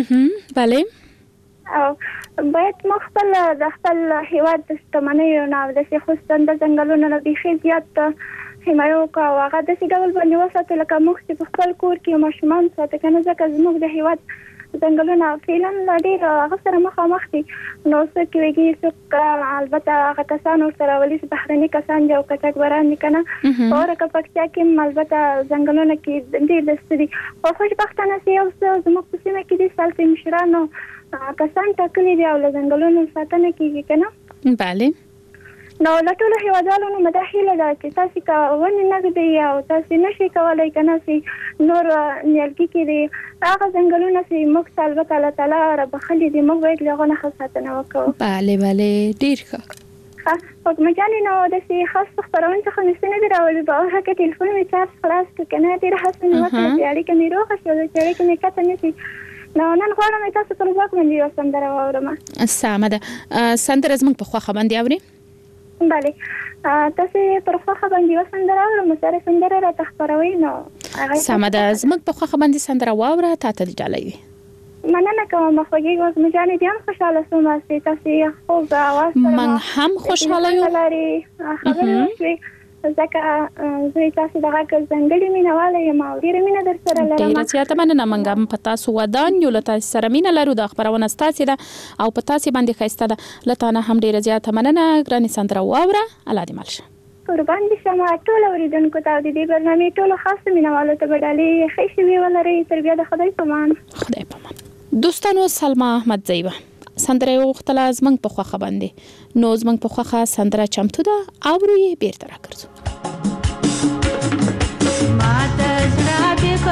Speaker 13: بلې
Speaker 18: او باید موږ خپل د خپل هیواد د شتمنیو نه او داسې خصوصا د ځنګلونو نه بیخي زیات حمایه وکړو او هغه داسې ډول باندې وساتو لکه موږ چې په خپل کور کې ماشومان ساتو که نه ځکه زموږ د هیواد ځنګلونه فعلا ډېر هغه سره مخامخ دي. نو څوک کېږي څوک البته هغه کسان ورسره ولي چې بهرني کسان دي او کچکبران دي که نه په ورکه پکتیا کې هم البته ځنګلونه کې ډېر دستې دي. خو خوشبختانه چې یو څه زموږ په سیمه کې دي سالفې مشرانو کسان ټاکلي دي او له ځنګلونو ساتنه کېږي که نه.
Speaker 13: بله
Speaker 18: نو له ټولو هیوادوالو نه مې دا هیله ده چې تاسې که ونې نه ږدئ او تاسې نشئ کولی که نه چې نور نیالګي کېدئ هغه ځنګلونه چې موږ ته البته الله تعالی رابخلي دي موږ باید له هغو نه ښه ساتنه وکړو.
Speaker 13: بله بله ډېر ښه.
Speaker 18: ښه وکمه جانې نو داسې خاص خپرونې څخه مې څه نه دي راوړي په هغه کې ټلیفون مې چارج خلاص کړو که نه ډېره هڅه مې وکړه چې اړیکه مې روغه شي او چې اړیکه مې قطع نه شي. نو نن غواړم تاسو پر ځواک باندې یوه سندره واورم.
Speaker 13: سمه ده. سندره زموږ په خوښه باندې اورئ؟
Speaker 18: بله تاسې پر خوښه باندې یوه سندره اورم سره سندره راته خپروئ نو
Speaker 13: سمه ده. زموږ په خوښه باندې سندره واوره تا ته دې ډالۍ وي.
Speaker 18: مننه کوم خوږې وکمه جانې بیا هم خوشحاله شوم چې تاسې خوږ اواز سره
Speaker 13: موږ هم خوشحاله یو.
Speaker 18: خبرې وشوې ځکه زه تاسې د غږ ځانګړې مینهواله یم او ډېره مینه در سره لرم.
Speaker 13: ډېره زیاته مننه. موږ هم په تاسو ودان یو له تاسې سره مینه لرو. دا خپرونه ستاسې ده او په تاسې باندې ښایسته ده. له تا نه هم ډېره زیاته مننه. ګرانې سندره واوره. الله دې مل شه.
Speaker 18: قربان دې شم. ټولو اورېدونکو ته او د دې برنامې ټولو خاصو مینهوالو ته به ډالۍ ښې شوې ولرئ. تر بیا د خدای په امان.
Speaker 13: خدای په امان. دوستانو سلمى احمدزی وه سندره یې وغوښتله زموږ په خوښه باندې. نو زموږ په خوښه سندره چمتو ده. اورو یې بیرته راګرځو.
Speaker 19: ما ته زړه دې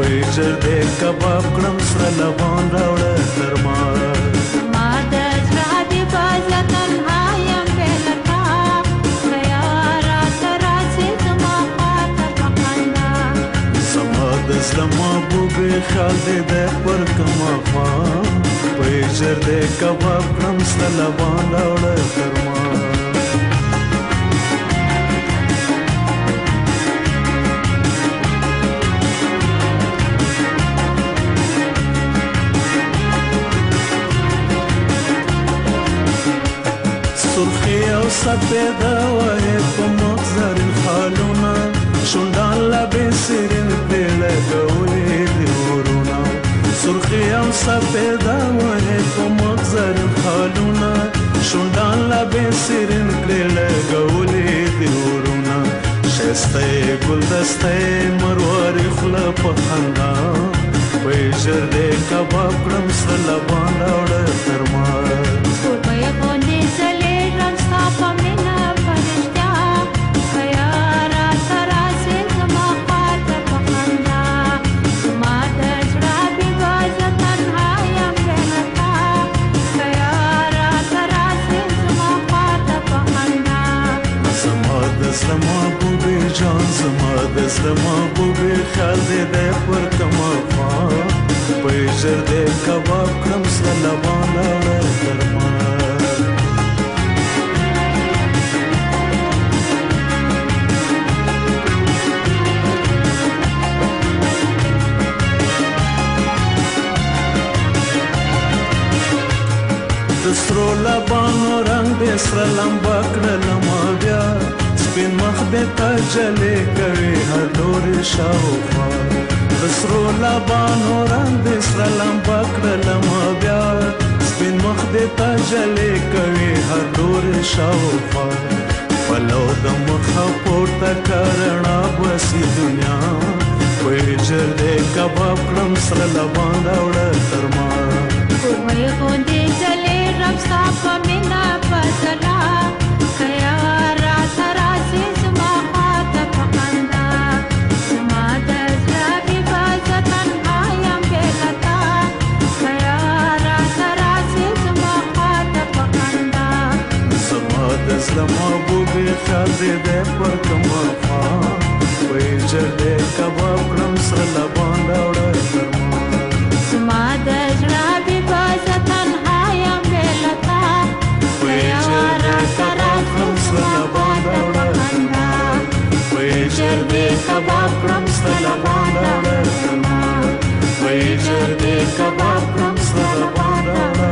Speaker 15: ویجر دې کباب کړم سره لبان راوړه تر ما
Speaker 19: ما د زړه دې بازه تنها یم بېلتا خیارا تراسې زما خواته په خندا
Speaker 15: زما د زړه محبوبې خیال دې دی پر کومه خوا ویجر دې کباب کړم سره لبان راوړه تر ما سرخی او سپیده وی پا مغزر الخالونا شندان لبی سرین پیڑه گولی دیورونا سرخی او سپیده وی پا مغزر الخالونا شندان لبی سرین پیڑه گولی دیورونا شسته گلدسته مرواری خلپ خندا ویجر دی کباب کرم سر لبان راوڑه ترمار
Speaker 19: سوربای غونډې زلې رمستا په مینا فرشتیا خیارا تراسې زما خواته په خندا زما د زړه بېوازه تنها یم بېلتا خیارا تراسې زما خواته په خندا
Speaker 15: زما د زړه محبوبې جان زما د زړه محبوبې خیال دې دی پر کومه خوا ویجر دې کباب کړم سره لبان راوړه تر ما سرو لبانو رنگ دې سره لمبا کړلم بیا سپین مخ دې ته جلې کوي هر لوري شاوخوا د سرو لبانو رنگ دې سره لمبا کړلم بیا سپین مخ دې ته جلې کوي هر لوري شاوخوا پلو د مخه پورته کرنا بسي دنیا ویجر دې کباب کړم سره لبان راوړه تر ما
Speaker 19: سوربای غونډې زلې رمستا په مینا فضلا خیارا تراسې زما خواته په خندا زما د زړه بېوازه تنها یم بېلتا خیارا تراسې زما خواته په خندا
Speaker 15: زما د زړه محبوبې خیال دې دی پر کومه خوا ویجر دې کباب کړم سره لبان راوړه تر ما
Speaker 19: زما د زړه بېوازه تنها یم بېلتا خیارا تراسې زما خواته په خندا
Speaker 15: ویجر دې کباب کړم سره لبان راوړه تر ما ویجر دې کباب کړم سره لبان راوړه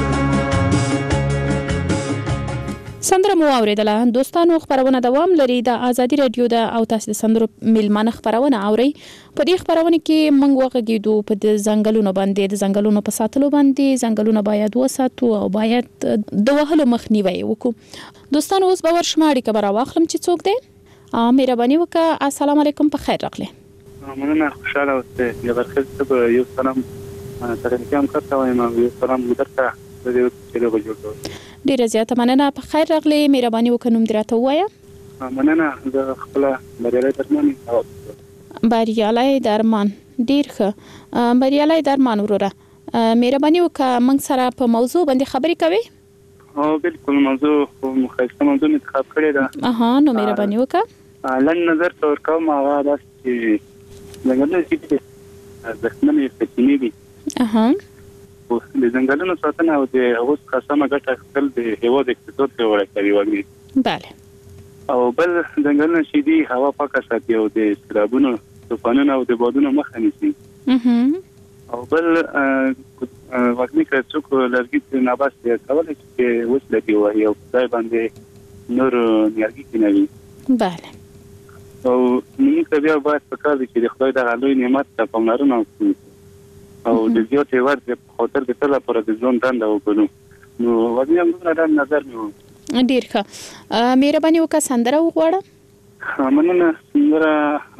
Speaker 13: سندره مو اوریدله دوستانو خبرونه دوام لري د ازادي رادیو د او تاسو د سندرو میلمانه خبرونه اوري په دې خبرونه کې موږ وغږیدو په د ځنګلونو باندې د ځنګلونو په ساتلو باندې ځنګلونه باید وساتو او باید د وهلو مخنیوي وکړو دوستانو اوس به ورشماري خبره واخلم چې څوک دی مهرباني وکړه السلام علیکم په خیر راغلی
Speaker 20: مننه خوشاله اوسئ یا برخه ته یو سلام ترنګ هم کړم یو سلام ودرته د دې چلو بجوړو
Speaker 13: ډیره زیاته مننه په خیر راغلی مهرباني وکړه نوم دراته وایا
Speaker 20: مننه د خپل بریالي درمان
Speaker 13: بریالي درمان ډیر ښه بریالي درمان وروره مهرباني وکړه موږ سره په موضوع باندې خبرې کوي
Speaker 20: او بالکل موضوع مخصص موضوع انتخاب کړی دا
Speaker 13: اها نو مهرباني وکړه
Speaker 20: لن نظر تور کوم هغه داس چې څنګه چې ځکه سرچینې دي
Speaker 13: اها
Speaker 20: د ځنګلونو ساتنه او د اوس خاصه ګټه خپل د هوا د اقتصاد په وړه کوي وګړي
Speaker 13: bale
Speaker 20: او بل ځنګلونه چې دي هوا پاکه ساتي او د سرابونو طوفانونو او د بادونو مخه نیسي او بل وګړي که څوک لرګي نه باسي کولای چې اوس لګي وایي او ځای باندې نور نیالګي کینوي
Speaker 13: bale
Speaker 20: او موږ بیا باید په کار دي چې د خدای د غلوی نعمت ته پاملرنه وکړو او د زیاتې ورځ په خاطر د تل لپاره د ژوند دنده وکړو نو وګړي هم دا نظر مې
Speaker 13: ډیر ښه مهرباني وکړه سندره وغواړه
Speaker 20: مننه سندره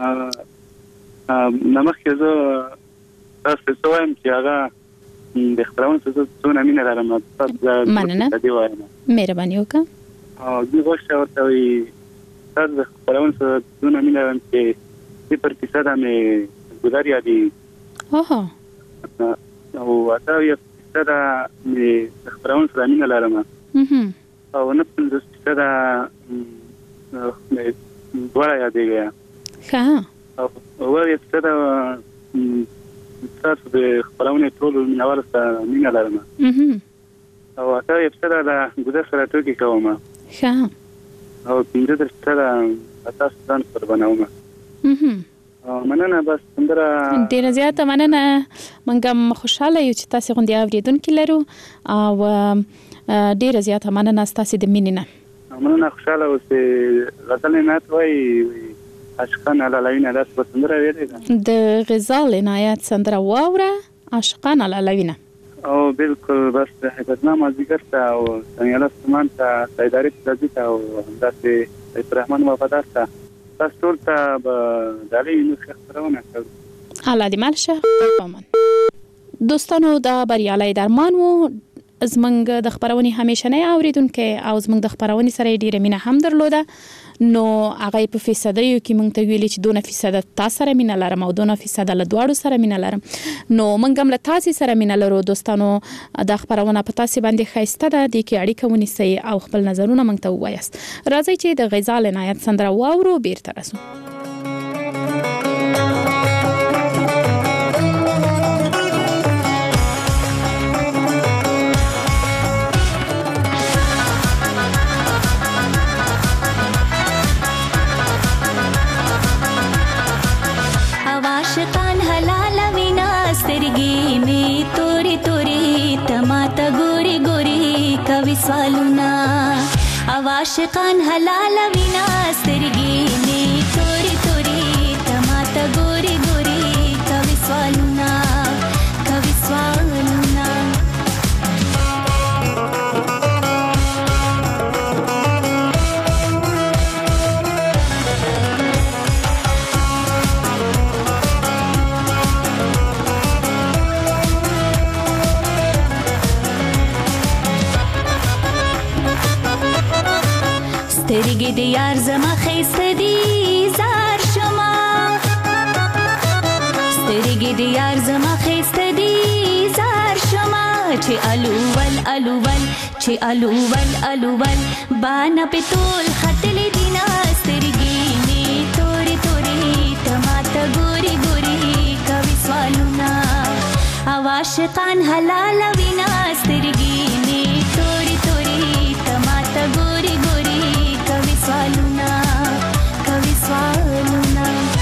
Speaker 20: نمخکې زه تاسو ته وایم چې هغه د خبرونو څه څونه مینه لرم
Speaker 13: مننه مهرباني وکړه
Speaker 20: او زه غواړم ورته وي تاسو د خبرونو څه څونه مینه لرم چې په پرتیسه مې ګذر یادي
Speaker 13: اوه
Speaker 20: او اته یو څه د خبرون سره مینه لرم او نه پنځه څه د دوړا یادېږي
Speaker 13: ښه
Speaker 20: او یو څه د تاسو د خبرونه ټول مینوال سره مینه لرم او اته یو څه د ګذر سره ټوکی کوم
Speaker 13: ښه
Speaker 20: او پینځه د څه د تاسو ځان پر بناوم مننه بس سندره
Speaker 13: ډیره زیاته مننه منګم خوشاله یو چې تاسو غوندي اوریدونکو لرو او ډیره زیاته مننه تاسو د مینې نه
Speaker 20: مننه خوشاله اوسې غزل نه توي عاشقان علی لوینه داس په سندره ویلې
Speaker 13: د غزال عنایت سندره واوره عاشقان علی لوینه
Speaker 20: او بالکل بس حکمتنامه ذکر تا او سمیاله سمان تا سیداری تزیتا او همداسې ابراهیم وفادار تا تاسو ټول ته د علی نو خبرونه کوي
Speaker 13: الله دې مالشه پامن دوستانو دا بریالي درمان وو زمنګ د خبرونې همیشه نه اوریدونکو او زمنګ د خبرونې سره ډیره مینه هم درلوده نو هغه په فیصدیو کې مونږ ته ویلي چې دونه فیصد تاسو سره مینه لرم او دونه فیصد له دواړو سره مینه لرم نو مونږ هم له تاسو سره مینه لرو دوستانو د خبرونه په تاسو باندې خایسته ده د کې اړیکه ونیسئ او خپل نظرونه مونږ ته ووایاست راځي چې د غزال عنایت سندره واورو بیرته راسو
Speaker 21: سوالونه عاشقان حلال وینا سترګې نه توري توري تماته ګوري ګوري کوي سوالونه کوي سوالونه سترګې د یار زما خېسته دي زار شما سترګې د یار زما خېسته دي زار شما چې الوول الوول چې الوول الوول باندې په تول خطلې دینا سترګې نه توري توري تماته ګوري ګوري کوي سوالونه عاشقان حلال وینا سترګې نه توري توري تماته ګوري ګوري کوي سوالونه کوي سوالونه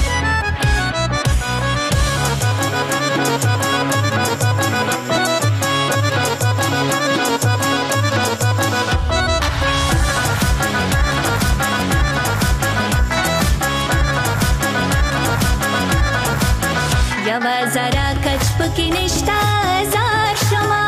Speaker 21: یو زرا کچ پکې نشتا زار شما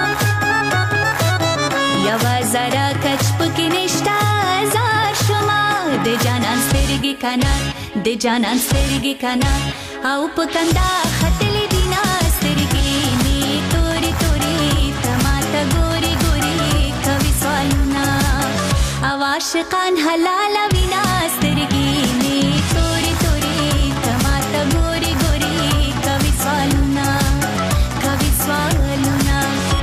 Speaker 21: یو زرا کچ پکې نشتا زار شما د جانان سترګې کنا د جانان سترګې کنا او پکندا خطلې دینا سترګې ني توري توري تماته ګوري ګوري کوي سوالونه عاشقان حلال وینا سترګې ني توري توري تماته ګوري ګوري کوي سوالونه کوي سوالونه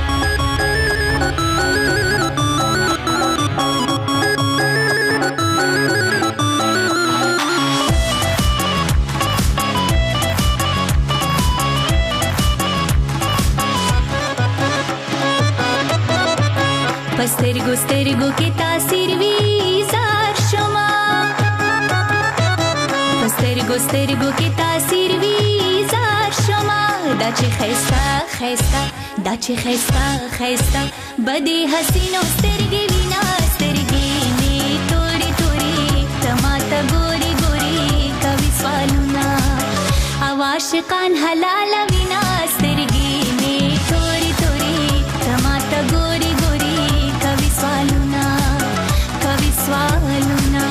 Speaker 21: پسترګو سترګو کې تاثیر وی زار شما پسترګو سترګو کې تاثیر وی زار شما دا چې خيستا خيستا دا چې خيستا خيستا بدی حسینو سترګې وینا سترګې ني توري توري تماته ګوري ګوري کوي سوالونه عاشقان حلال وینا سترګې ني توري توري تماته ګوري ګوري کوي سوالونه کوي سوالونه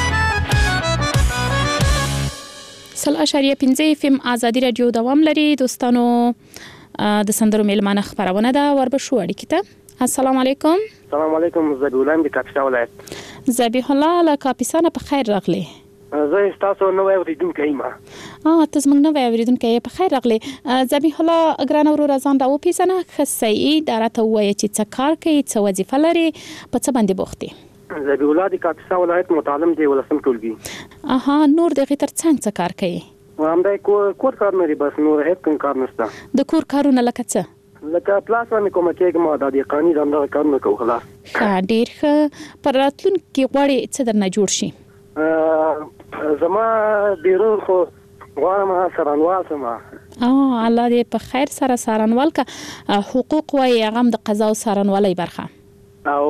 Speaker 13: سل اشاریه پنځه اف ام ازادي رادیو دوام لري دوستانو د سندرو میلمانه خبرونه ده وربشو اړیکې ته السلام علیکم
Speaker 22: السلام علیکم زبیح الله د کاپیسا ولایت
Speaker 13: زبیح الله له کاپیسا نه په خیر راغلی
Speaker 14: زه تاسو نو اوریدونکو ما
Speaker 13: اه ته زمنګ نو اوریدونکو په خیر راغلی ذبیح الله ګران اورو رضان دا و پیژنه خصي دراته وای چې څه کار کوي څه وظیفه لري په څه باندې بوختي
Speaker 14: ذبیح الله د کاپیسا ولایت متعلم دی ولسم ټولګي
Speaker 13: اها نور د غتر څنګه څه کار کوي
Speaker 14: همدا کور کار نه دی بس نور هیڅ کوم کار نشته
Speaker 13: د کور کارونه لکه څه
Speaker 14: لکه پلاس باندې کومه کېږم ما د قانوني دنده کارونه کوم خلاص
Speaker 13: ښه ډیر ښه پر راتلونکي غواړي څه درنه جوړ شي
Speaker 14: زما ډیرو خو غواړم سرانوال سم
Speaker 13: او الله دې په خیر سره سرانوال کا حقوق وای هغه د قضا او سرانوالي برخه
Speaker 14: او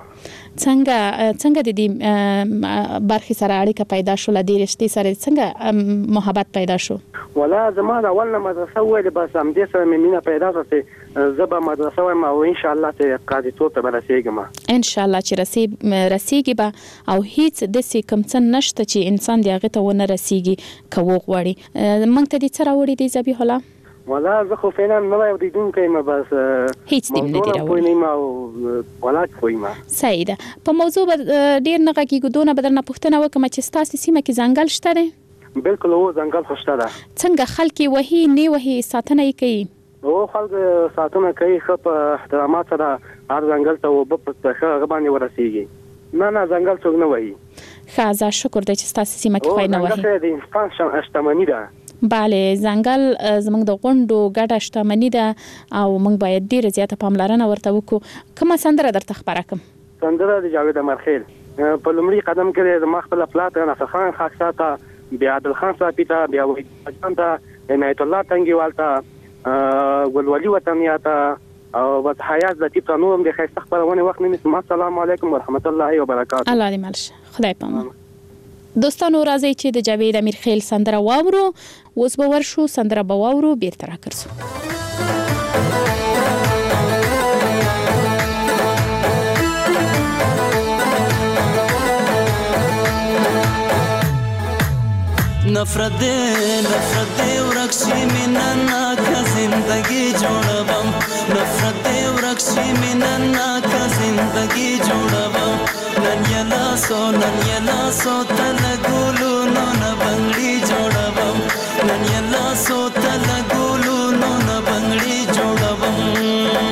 Speaker 13: څنګه څنګه د دې برخې سره اړیکه پیدا شو لدې رشتې سره څنګه محبت پیدا شو
Speaker 14: ولا زما د اول مدرسه وې بس هم دې سره مینه پیدا شوه زبا مدرسه وایم او ان شاء الله ته قاضي ته برسېږم
Speaker 13: ان شاء الله چې رسي رسیږي به او هیڅ د سې کم څه نشته چې انسان دی هغه ته ونه رسیږي کوو غوړي مونږ ته دې سره وړي دی ذبیح الله
Speaker 14: ولا زه خو فعلا نه وایم د دې کوم بس
Speaker 13: هیڅ دې نه دی راوړي
Speaker 14: نه ما ولا کوي ما
Speaker 13: سعید په موضوع ډیر نه غږیږو دونه بدرنه پوښتنه وکم چې ستاسو سیمه کې ځنګل شته دی
Speaker 14: بالکل هو ځنګل خوشته ده
Speaker 13: څنګه خلک وਹੀ نه وਹੀ ساتنه کوي
Speaker 14: او خلک ساتنه کوي خپ احترامات سره هر ځنګل ته وب په ښه باندې ورسیږي نه نه ځنګل څوک نه وਹੀ
Speaker 13: خازه شکر د چې ستاسو سیمه کې خو نه وਹੀ
Speaker 14: ځنګل د انسان شم اشتمنی ده
Speaker 13: bale ځنګل زموږ د غونډو ګډه شتمنی ده او موږ باید ډیره زیاته پاملرنه ورته وکړو کومه سندره درته خبره کوم
Speaker 14: سندره د جاوید امرخیل په لومړي قدم کې د مخ په پلات نصر خان خاصاته بیا عادل خان صاحب بیا وحید جان ته عنایت الله تنګیوال ته ولولي وطنیاته او وت حیات د تیپ نورم د خیسته خبرونه وخت نه السلام علیکم ورحمت الله وبرکاته
Speaker 13: الله دې ملشه خدای پامان دوستانو راځي چې د جاوید امیر خیل سندره واورو اوس به ورشو سندره به واورو بیرته راکرسو
Speaker 15: نفرت دے نفرت دے ورکشی مننا کا زندگی جوړوم نفرت دے ورکشی مننا کا زندگی جوړوم نن یلا سو نن یلا سو تل ګولو نو نه بنگړي جوړوم نن یلا سو تل ګولو نو نه بنگړي جوړوم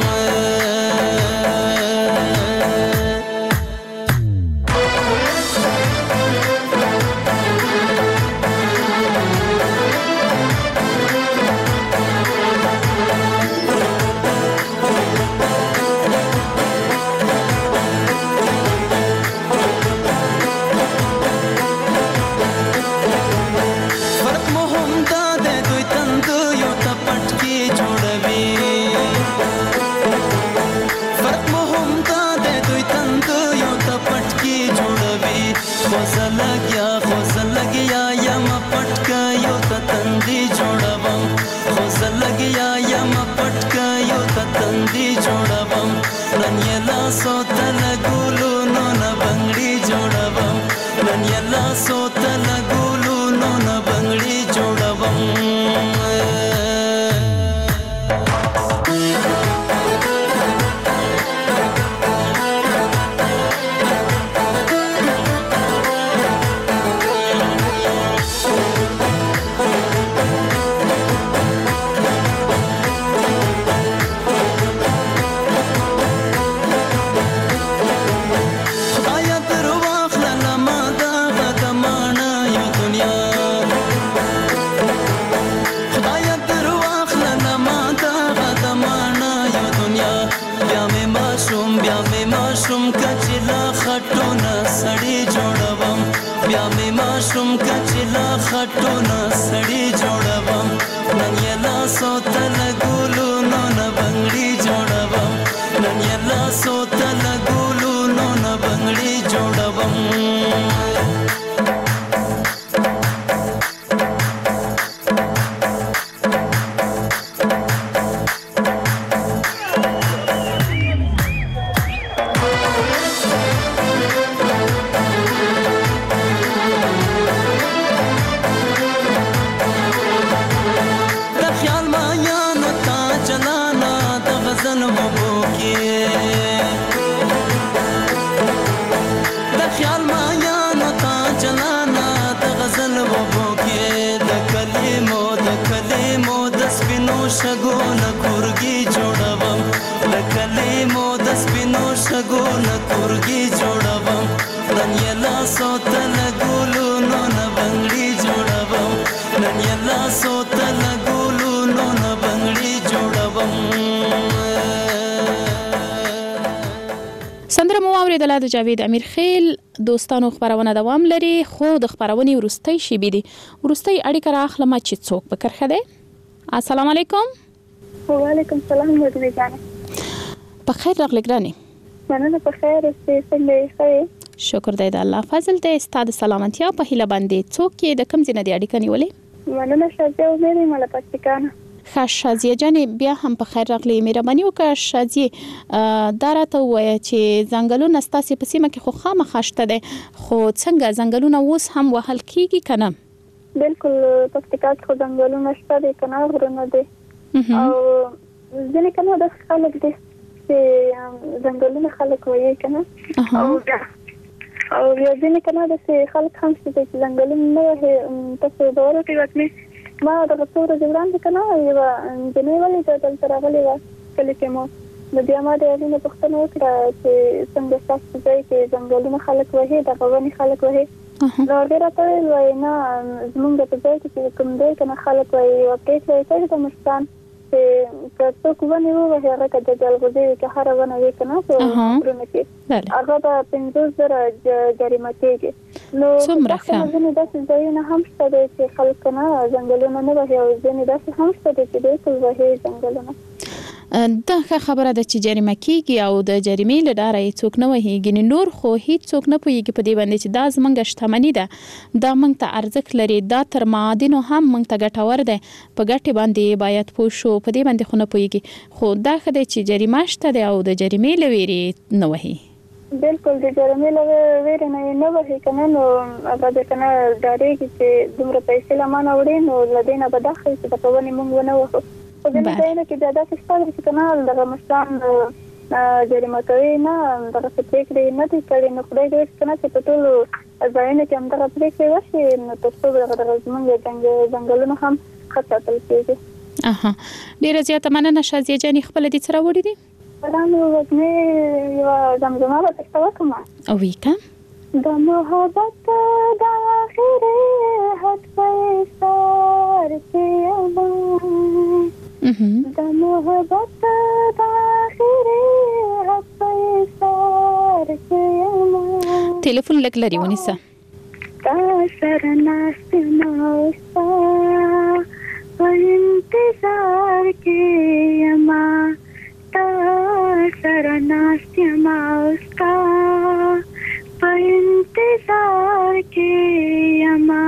Speaker 15: سپینو شګو نه کورګي جوړوم لکلې مو د سپینو شګو نه کورګي جوړوم نن یلا سوت لګولو نو نه بنگړي جوړوم نن یلا سوت لګولو نو نه بنگړي جوړوم.
Speaker 13: سندره مو اوریدله د جاوید امیر خیل. دوستانو خبرونه دوام لري خو د خبرونې وروستۍ شیبې دي. وروستۍ اړیکه راخلم چې څوک په کرخه دی. السلام علیکم.
Speaker 18: وعلیکم السلام مدني جان.
Speaker 13: په خیر راغلی ګرانې.
Speaker 18: مننه په خیر اوسې څنګه یې؟
Speaker 13: شکر دی د الله فضل دی. ستاسو سلامتیا په هیله باندې څوک کې د کوم ځای نه دی اړیکه نیولې؟
Speaker 18: مننه شازیه امید مله پکتیکانه.
Speaker 13: ښه شازیه جانې بیا هم په خیر راغلی. مهرباني وکړه شازیه دا راته ووایه چې ځنګلونه ستاسې په سیمه کې خو خامخا شته دی خو څنګه ځنګلونه اوس هم وهل کیږي که نه؟
Speaker 18: بالکل پکتیکا کې خو ځنګلونه شته دی که نه غرونه دی او ځینې که نه داسې خلک دی چې ځنګلونه خلک وایي که نه او او بیا ځینې که نه داسې خلک هم شته چې ځنګلونه نه وهي. تاسو باور وکړئ وطني ما دغه څو ورځې وړاندې که نه یوه نجلۍ ولیده دلته راغلې وه کلي کې مو نو بیا ما د هغې نه پوښتنه وکړه چې څنګه ستاسو په ځای کې ځنګلونه خلک وهي دغه ونې خلک وهي نو هغې راته ویل وایي نه زمونږ په ځای کې چې کوم دی که نه خلک وایي یوه پرېکړه یې کړې ده مشران چې که څوک ونې ووهي هغه که د جلغوزۍ وي که هره ونه وي که نه په غرونو کې هغه به پنځوس زره جریمه کېږي. نو ځینې داسې ځایونه هم شته دی چې خلک که نه ځنګلونه نه وهي او ځینې داسې هم شته دی چې بالکل وهي ځنګلونه.
Speaker 13: دا ښه خبره ده چې جریمه کیږي او د جریمې له ډاره یې څوک نه وهي. ګینې نور خو هیڅ څوک نه پوهېږي په دې باندې چې دا زموږ شتمني ده دا موږ ته ارزښت لري دا تر معادنو هم موږ ته ګټور دی په ګټې باندې باید پوه شو په دې باندې خو نه پوهېږي خو دا ښه دی چې جریمه شته دی او د جریمې له ویرې نه وهي.
Speaker 18: بالکل د جریمې له ویرې نه یې نه وهي که نه نو هغه د که نه ډارېږي چې دومره پیسې له ما نه وړې نو له دې نه به دا ښایي چې دغه ونې موږ ونه وهو. په ځینې ځایونو کې بیا داسې شته چې که نه دغه مشران جریمه کوي نه دغسې پرېکړې نه دي کړې نو خدای دې وکړي که نه چې په ټولو ځایونو کې همدغه پرېکړې وشي نو تر څو دغه دغه زموږ ځنګلونه هم ښه ساتل کېږي.
Speaker 13: اها ډېره زیاته مننه شازیه جانې خپله دې څه راوړي دي؟
Speaker 18: سلام وزمې یوه زمزمه به درته وکړم
Speaker 13: او وی که
Speaker 18: د محبت د آخرې حد په سر کې یمه د محبت د آخرې حد په سر کې یمه
Speaker 13: تلیفون لږ لرې ونیسه
Speaker 18: تا سره ناست یم او ستا په انتظار کې یمه تا سره ناست یم او ستا په انتظار کې یمه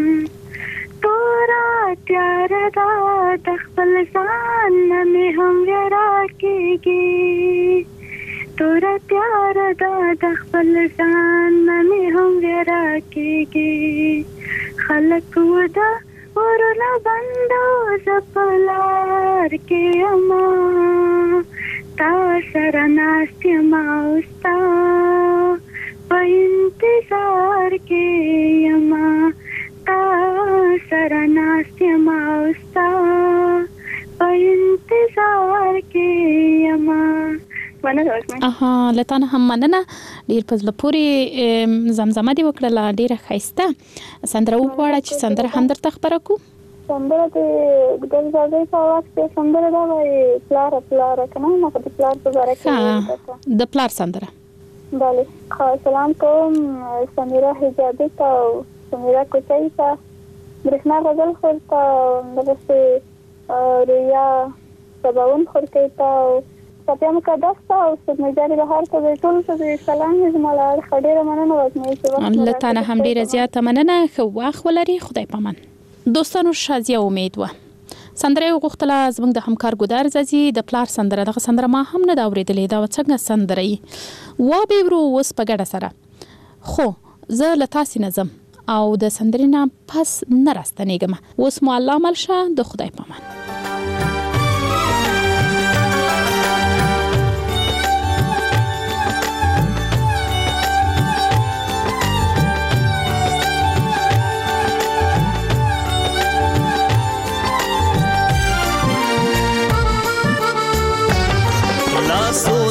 Speaker 18: تورا تیاره ده د خپل ځان نه مې هم ویره کېږي تورا تیاره ده د خپل ځان نه مې هم ویره کېږي خلک وده ورونه بندو زه په لار کې یمه تا سره ناست یم او ستا په انتظار کې یمه تا سره ناست یم او ستا په انتظار کې یمه.
Speaker 13: اها لته نه هم مننه ډیر په زړه پورې زمزمه دې وکړله ډیره ښایسته سندره وغواړه چې سندره هم درته خپره کړو.
Speaker 18: سندره د ګلزادۍ په وخت کې سندره دا وایي پلاره پلاره که نه نو خو د پلار په باره کې
Speaker 13: د پلار سندره.
Speaker 18: بله سلام کوم سمیره حجابي ته او سمیره کوچۍ ته برېښنا غزل خور ته دغسې رویا سباون خورکۍ ته او صفیه مقدس ته او سودمجاري بهار ته د ټولو ته د سلام یې زما له اړخه ډېره مننه وزمې چې وخت
Speaker 13: له تا نه هم ډېره زیاته مننه ښه وخت ولري خدای پامان. دوستانو شازیه امید وه سندره یې وغوښتله زموږ د همکار ګودار زازي د پلار سندره دغه سندره ما هم نه ده اورېدلې دا څنګه سندره یي وابې ورو اوس په ګډه سره خو زه له تاسې نه ځم او د سندرې نه پس نه راستنېږم اوس مو الله مل شه د خدای پامان.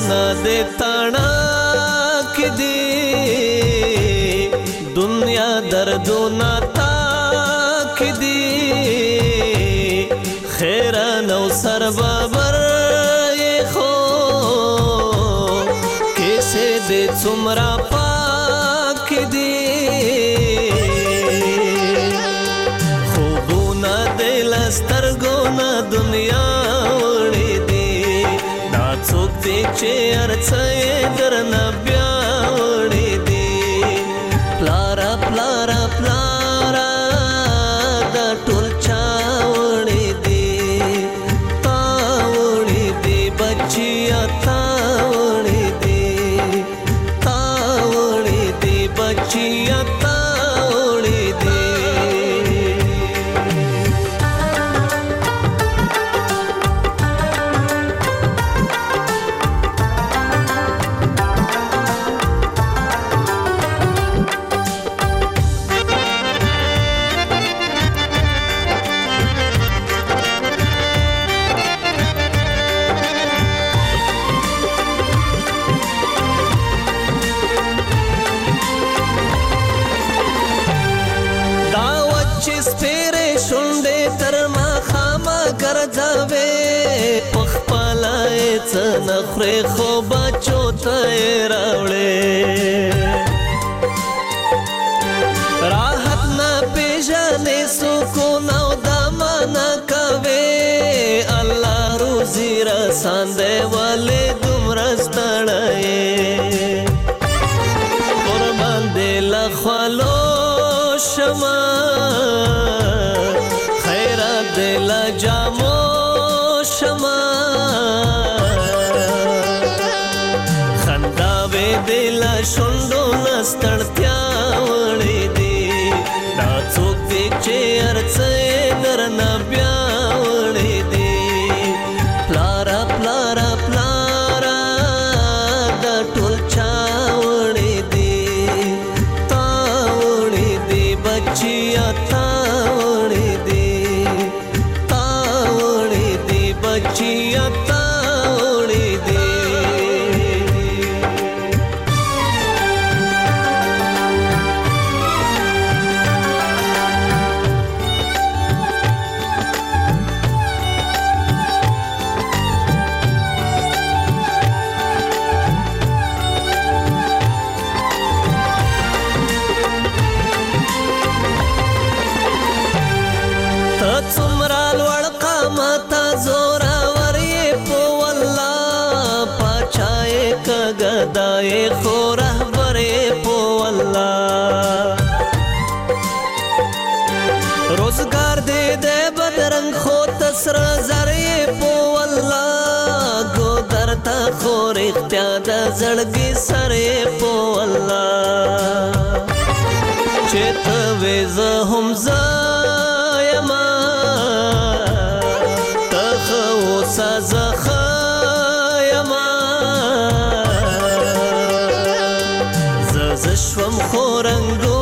Speaker 3: आंसुना दे ताना की दी दुनिया दर्दो ना ताकी दी खैरा नौ सर बाबर ये खो कैसे दे चुमरा पाकी दी खूबूना दे लस्तरगोना दुनिया उड़ी दी ना चुक दे चेयर चये दरना ब्या उड़ी दी प्लारा प्लारा प्लारा दा टोल चावड़ी दी तावड़ी दी बच्चिया तावड़ी दी तावड़ी दी बच्चिया तावड़ी दी नखरे खो बचो तैरावड़े राहत ना पेजाने सुकून दामा ना कवे अल्लाह रोजी रसांदे वाले दुमरस्तड़े कुर्बान दे लखवालो शमा खैरात दे लजामो शमा दिला शोंडो नस्तड़त्या वड़ी दी ना चोक दे चेयर चये दरना ब्या वड़ी दी प्लारा प्लारा प्लारा दा टोल चावड़ी दी तावड़ी दी बच्चिया तावड़ी दी तावड़ी दी बच्चिया तावड़ी दी गदाए खो रहबरे पो अल्लाह रोजगार दे दे बदरंग खो तसर जरे पो अल्लाह गोदरता खोर इख्तियार जड़गी सरे पो अल्लाह चेत वेज हम जायमा तखो सजख زشوم خورنگو